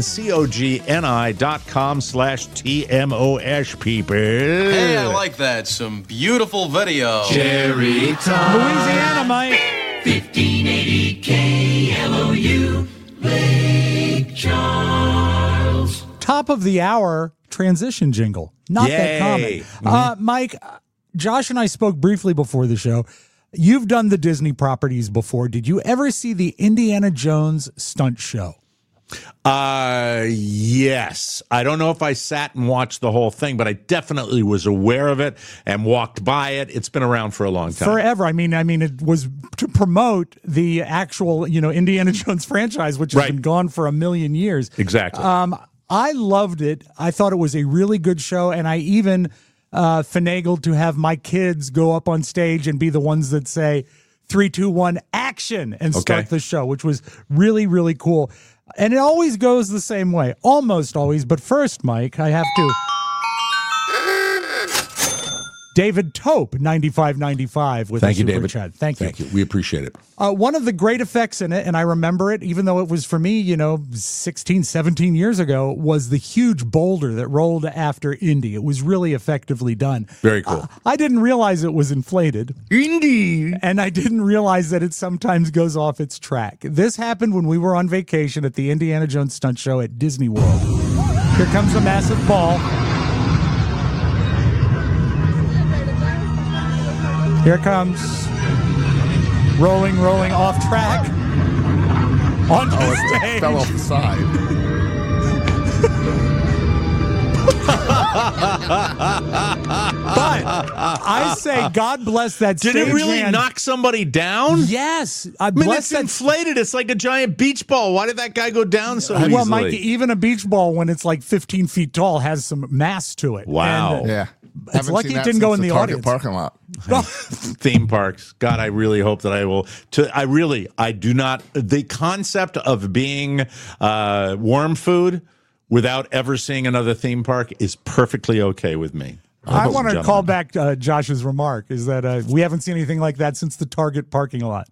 INCOGNI.com/TMOS, people. Hey, I like that. Some beautiful video. Cherry Tom. Louisiana, Mike. 1580 KLOU, Lake Charles. Top of the hour transition jingle. Not that common. Mike, Josh and I spoke briefly before the show. You've done the Disney properties before. Did you ever see the Indiana Jones stunt show? Yes. I don't know if I sat and watched the whole thing, but I definitely was aware of it and walked by it. It's been around for a long time. Forever. I mean, it was to promote the actual, Indiana Jones franchise, which has been gone for a million years. Exactly. I loved it. I thought it was a really good show, and I even finagled to have my kids go up on stage and be the ones that say 3, 2, 1, action, and start the show, which was really, really cool. And it always goes the same way, almost always. But first, Mike, I have to. David Tope, 9595 with Thank a you, super David. chat. Thank you. Thank you. We appreciate it. One of the great effects in it, and I remember it, even though it was for me, 16, 17 years ago, was the huge boulder that rolled after Indy. It was really effectively done. Very cool. I didn't realize it was inflated. Indy! And I didn't realize that it sometimes goes off its track. This happened when we were on vacation at the Indiana Jones stunt show at Disney World. Here comes a massive ball. Here it comes. Rolling off track. Onto the stage. It fell off the side. But I say, God bless that stage. Did it really knock somebody down? Yes. I mean, it's inflated. It's like a giant beach ball. Why did that guy go down so easily? Well, Mike, even a beach ball, when it's like 15 feet tall, has some mass to it. Wow. And, Yeah. it's lucky it didn't go in the Target audience. parking lot. Theme parks. God, I really hope that I will. I do not. The concept of being worm food without ever seeing another theme park is perfectly okay with me. I want to call back Josh's remark, is that we haven't seen anything like that since the Target parking lot.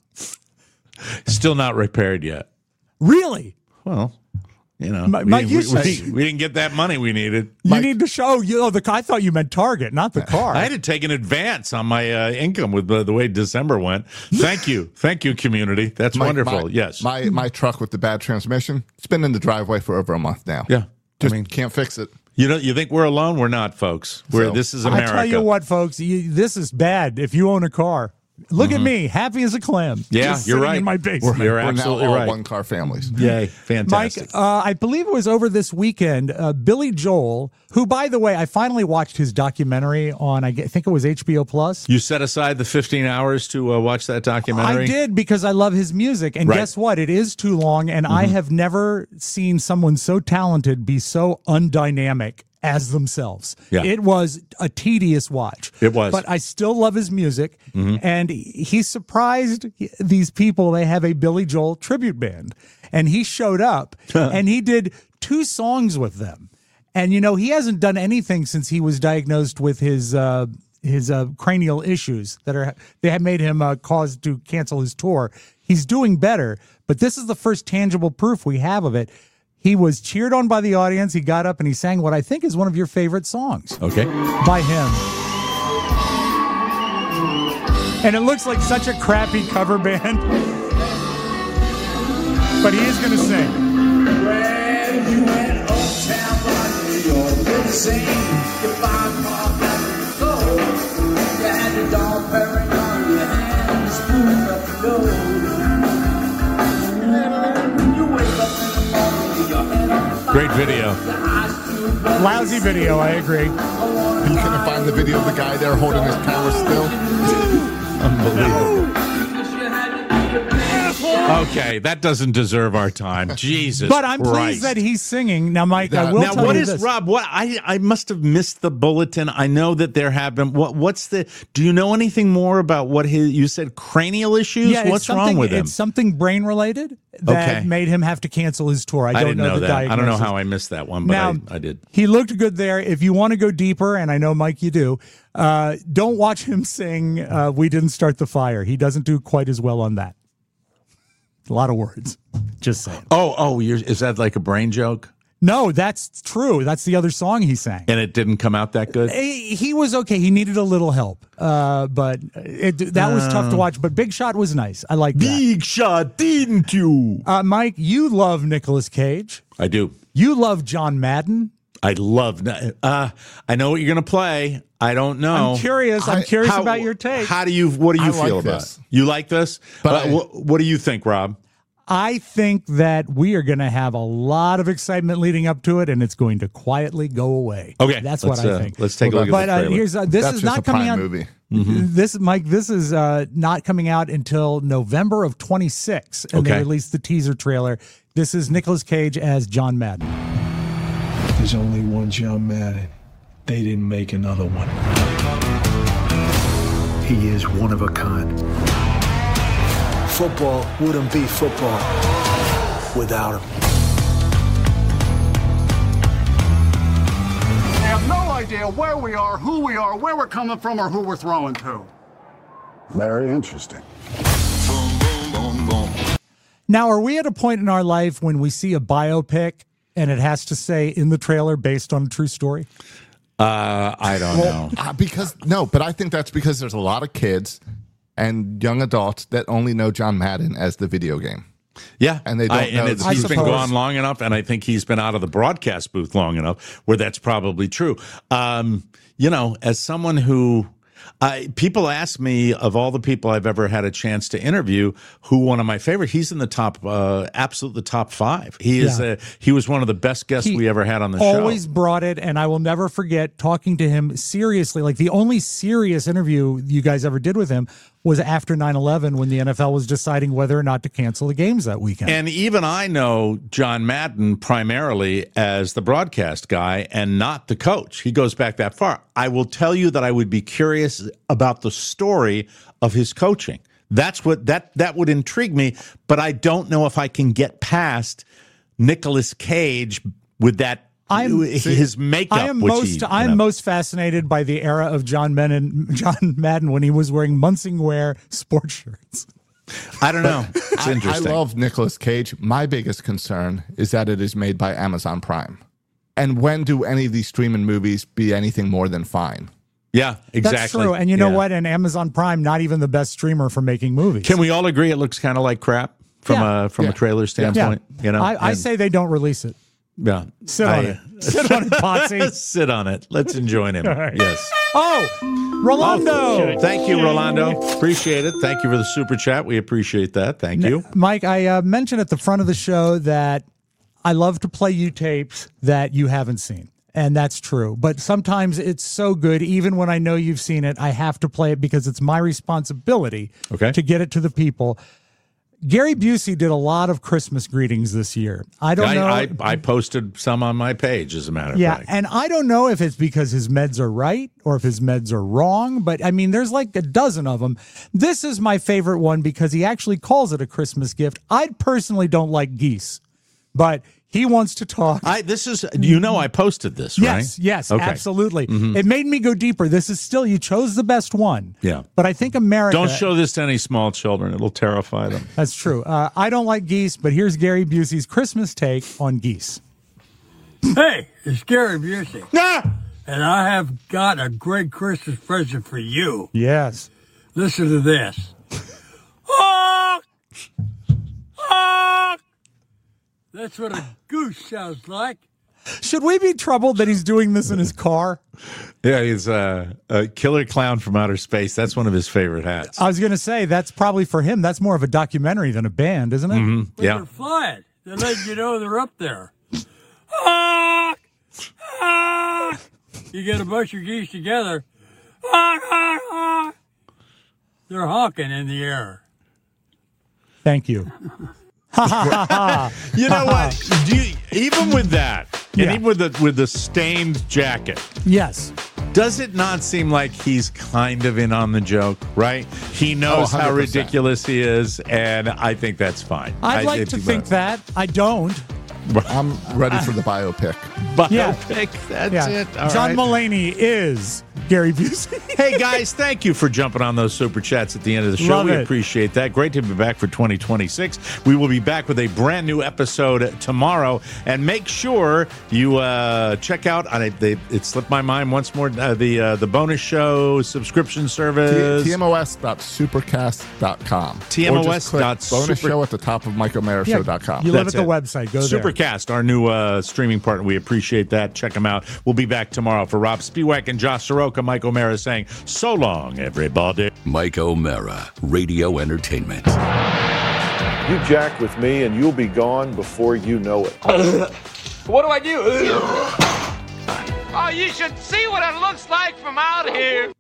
Still not repaired yet. Really? Well, Mike, we didn't get that money we needed. You need to show, I thought you meant Target, not the car. I had to take an advance on my income with the way December went. Thank you. Thank you, community. That's wonderful. Yes. My truck with the bad transmission, it's been in the driveway for over a month now. Yeah. Just can't fix it. You think we're alone? We're not, folks. This is America. I tell you what, folks, this is bad if you own a car. Look at me, happy as a clam. Yeah, just you're sitting right. In my basement. You're absolutely now all right. one-car families. Yay, fantastic. Mike, I believe it was over this weekend, Billy Joel, who, by the way, I finally watched his documentary on, I think it was HBO Plus. You set aside the 15 hours to watch that documentary? I did, because I love his music. And guess what? It is too long, and I have never seen someone so talented be so undynamic as themselves. Yeah. It was a tedious watch. It was. But I still love his music. And he surprised these people. They have a Billy Joel tribute band. And he showed up and he did 2 songs with them. And, he hasn't done anything since he was diagnosed with his cranial issues they have made him cause to cancel his tour. He's doing better, but this is the first tangible proof we have of it. He was cheered on by the audience. He got up and he sang what I think is one of your favorite songs. Okay. By him. And it looks like such a crappy cover band. But he is going to sing. Well, you went uptown, but you're the same. You find Mark at the floor. You had the dog bearing on your hand and spoon up the door. Great video. Lousy video, I agree. You couldn't find the video of the guy there holding his camera still? Unbelievable. Okay, that doesn't deserve our time. Jesus But I'm Christ. pleased that he's singing. Now, Mike, I will now, tell what you is this. Rob? What I must have missed the bulletin. I know that there have been. What's the? Do you know anything more about what you said? Cranial issues. Yeah, What's wrong with him? It's something brain related that made him have to cancel his tour. I don't didn't know the that. diagnosis. I don't know how I missed that one, but Now, I did. He looked good there. If you want to go deeper, and I know, Mike, you do, don't watch him sing We Didn't Start the Fire. He doesn't do quite as well on that. A lot of words. Just saying. Is that like a brain joke? No, that's true. That's the other song he sang. And it didn't come out that good? He was okay. He needed a little help. But that was tough to watch. But Big Shot was nice. I like that. Big Shot, didn't you? Mike, you love Nicolas Cage. I do. You love John Madden. I love. I know what you're going to play. I don't know. I'm curious. I'm curious about your take. What do you feel about it? You like this? But what do you think, Rob? I think that we are going to have a lot of excitement leading up to it, and it's going to quietly go away. Okay, that's what I think. Let's take a look at the trailer. Here's this is not coming out. Movie. This, Mike, this is not coming out until November of 26, and they released the teaser trailer. This is Nicolas Cage as John Madden. There's only one John Madden. They didn't make another one. He is one of a kind. Football wouldn't be football without him. I have no idea where we are, who we are, where we're coming from, or who we're throwing to. Very interesting. Now, are we at a point in our life when we see a biopic and it has to say in the trailer based on a true story? I don't know. But I think that's because there's a lot of kids and young adults that only know John Madden as the video game. Yeah, and they don't know. He's been gone long enough, and I think he's been out of the broadcast booth long enough where that's probably true. As someone who people ask me, of all the people I've ever had a chance to interview, who one of my favorite. He's in the top, absolute top 5. He is. He was one of the best guests we ever had on the show. Always brought it, and I will never forget talking to him seriously. Like the only serious interview you guys ever did with him was after 9/11 when the NFL was deciding whether or not to cancel the games that weekend. And even I know John Madden primarily as the broadcast guy and not the coach. He goes back that far. I will tell you that I would be curious about the story of his coaching. That's what that would intrigue me, but I don't know if I can get past Nicolas Cage with that. His makeup. I'm most fascinated by the era of John Madden when he was wearing Munsingwear sports shirts. I don't know. It's interesting. I love Nicolas Cage. My biggest concern is that it is made by Amazon Prime. And when do any of these streaming movies be anything more than fine? Yeah, exactly. That's true. And you know what? And Amazon Prime, not even the best streamer for making movies. Can we all agree it looks kind of like crap from a trailer standpoint? Yeah. You know, I say they don't release it. Yeah. Sit on it. Sit on it, Potsy. Sit on it. Let's enjoy him. Right. Yes. Oh, Rolando. Thank you, Rolando. Appreciate it. Thank you for the super chat. We appreciate that. Thank you. Mike, I mentioned at the front of the show that I love to play you tapes that you haven't seen. And that's true. But sometimes it's so good, even when I know you've seen it, I have to play it because it's my responsibility to get it to the people. Gary Busey did a lot of Christmas greetings this year. I don't know. I posted some on my page, as a matter of fact. And I don't know if it's because his meds are right or if his meds are wrong, but I mean, there's like a dozen of them. This is my favorite one because he actually calls it a Christmas gift. I personally don't like geese, but he wants to talk. I posted this, right? Yes, absolutely. Mm-hmm. It made me go deeper. This is still, you chose the best one. Yeah. But I think America... Don't show this to any small children. It'll terrify them. That's true. I don't like geese, but here's Gary Busey's Christmas take on geese. Hey, it's Gary Busey. And I have got a great Christmas present for you. Yes. Listen to this. That's what a goose sounds like. Should we be troubled that he's doing this in his car? Yeah, he's a killer clown from outer space. That's one of his favorite hats. I was going to say, that's probably for him. That's more of a documentary than a band, isn't it? Mm-hmm. Yeah. They're flying. They're letting you know they're up there. You get a bunch of geese together. They're honking in the air. Thank you. You know what? Even with that, and even with the stained jacket, yes. Does it not seem like he's kind of in on the joke, right? He knows how ridiculous he is, and I think that's fine. I'd like to think that. I don't. I'm ready for the biopic. Biopic, that's it. All John right. Mulaney is Gary Busey. Hey, guys, thank you for jumping on those super chats at the end of the show. Love we it. appreciate that. Great to be back for 2026. We will be back with a brand new episode tomorrow. And make sure you check out, it slipped my mind once more, the bonus show subscription service. TMOS.supercast.com. TMOS.super. Bonus show at the top of MikeO'MaraShow.com. You live at the website. Go there. Supercast, our new streaming partner. We appreciate that. Check them out. We'll be back tomorrow. For Rob Spiewak and Josh Soroka, Mike O'Mara saying, so long, everybody. Mike O'Mara, Radio Entertainment. You jack with me and you'll be gone before you know it. What do I do? Oh, you should see what it looks like from out here.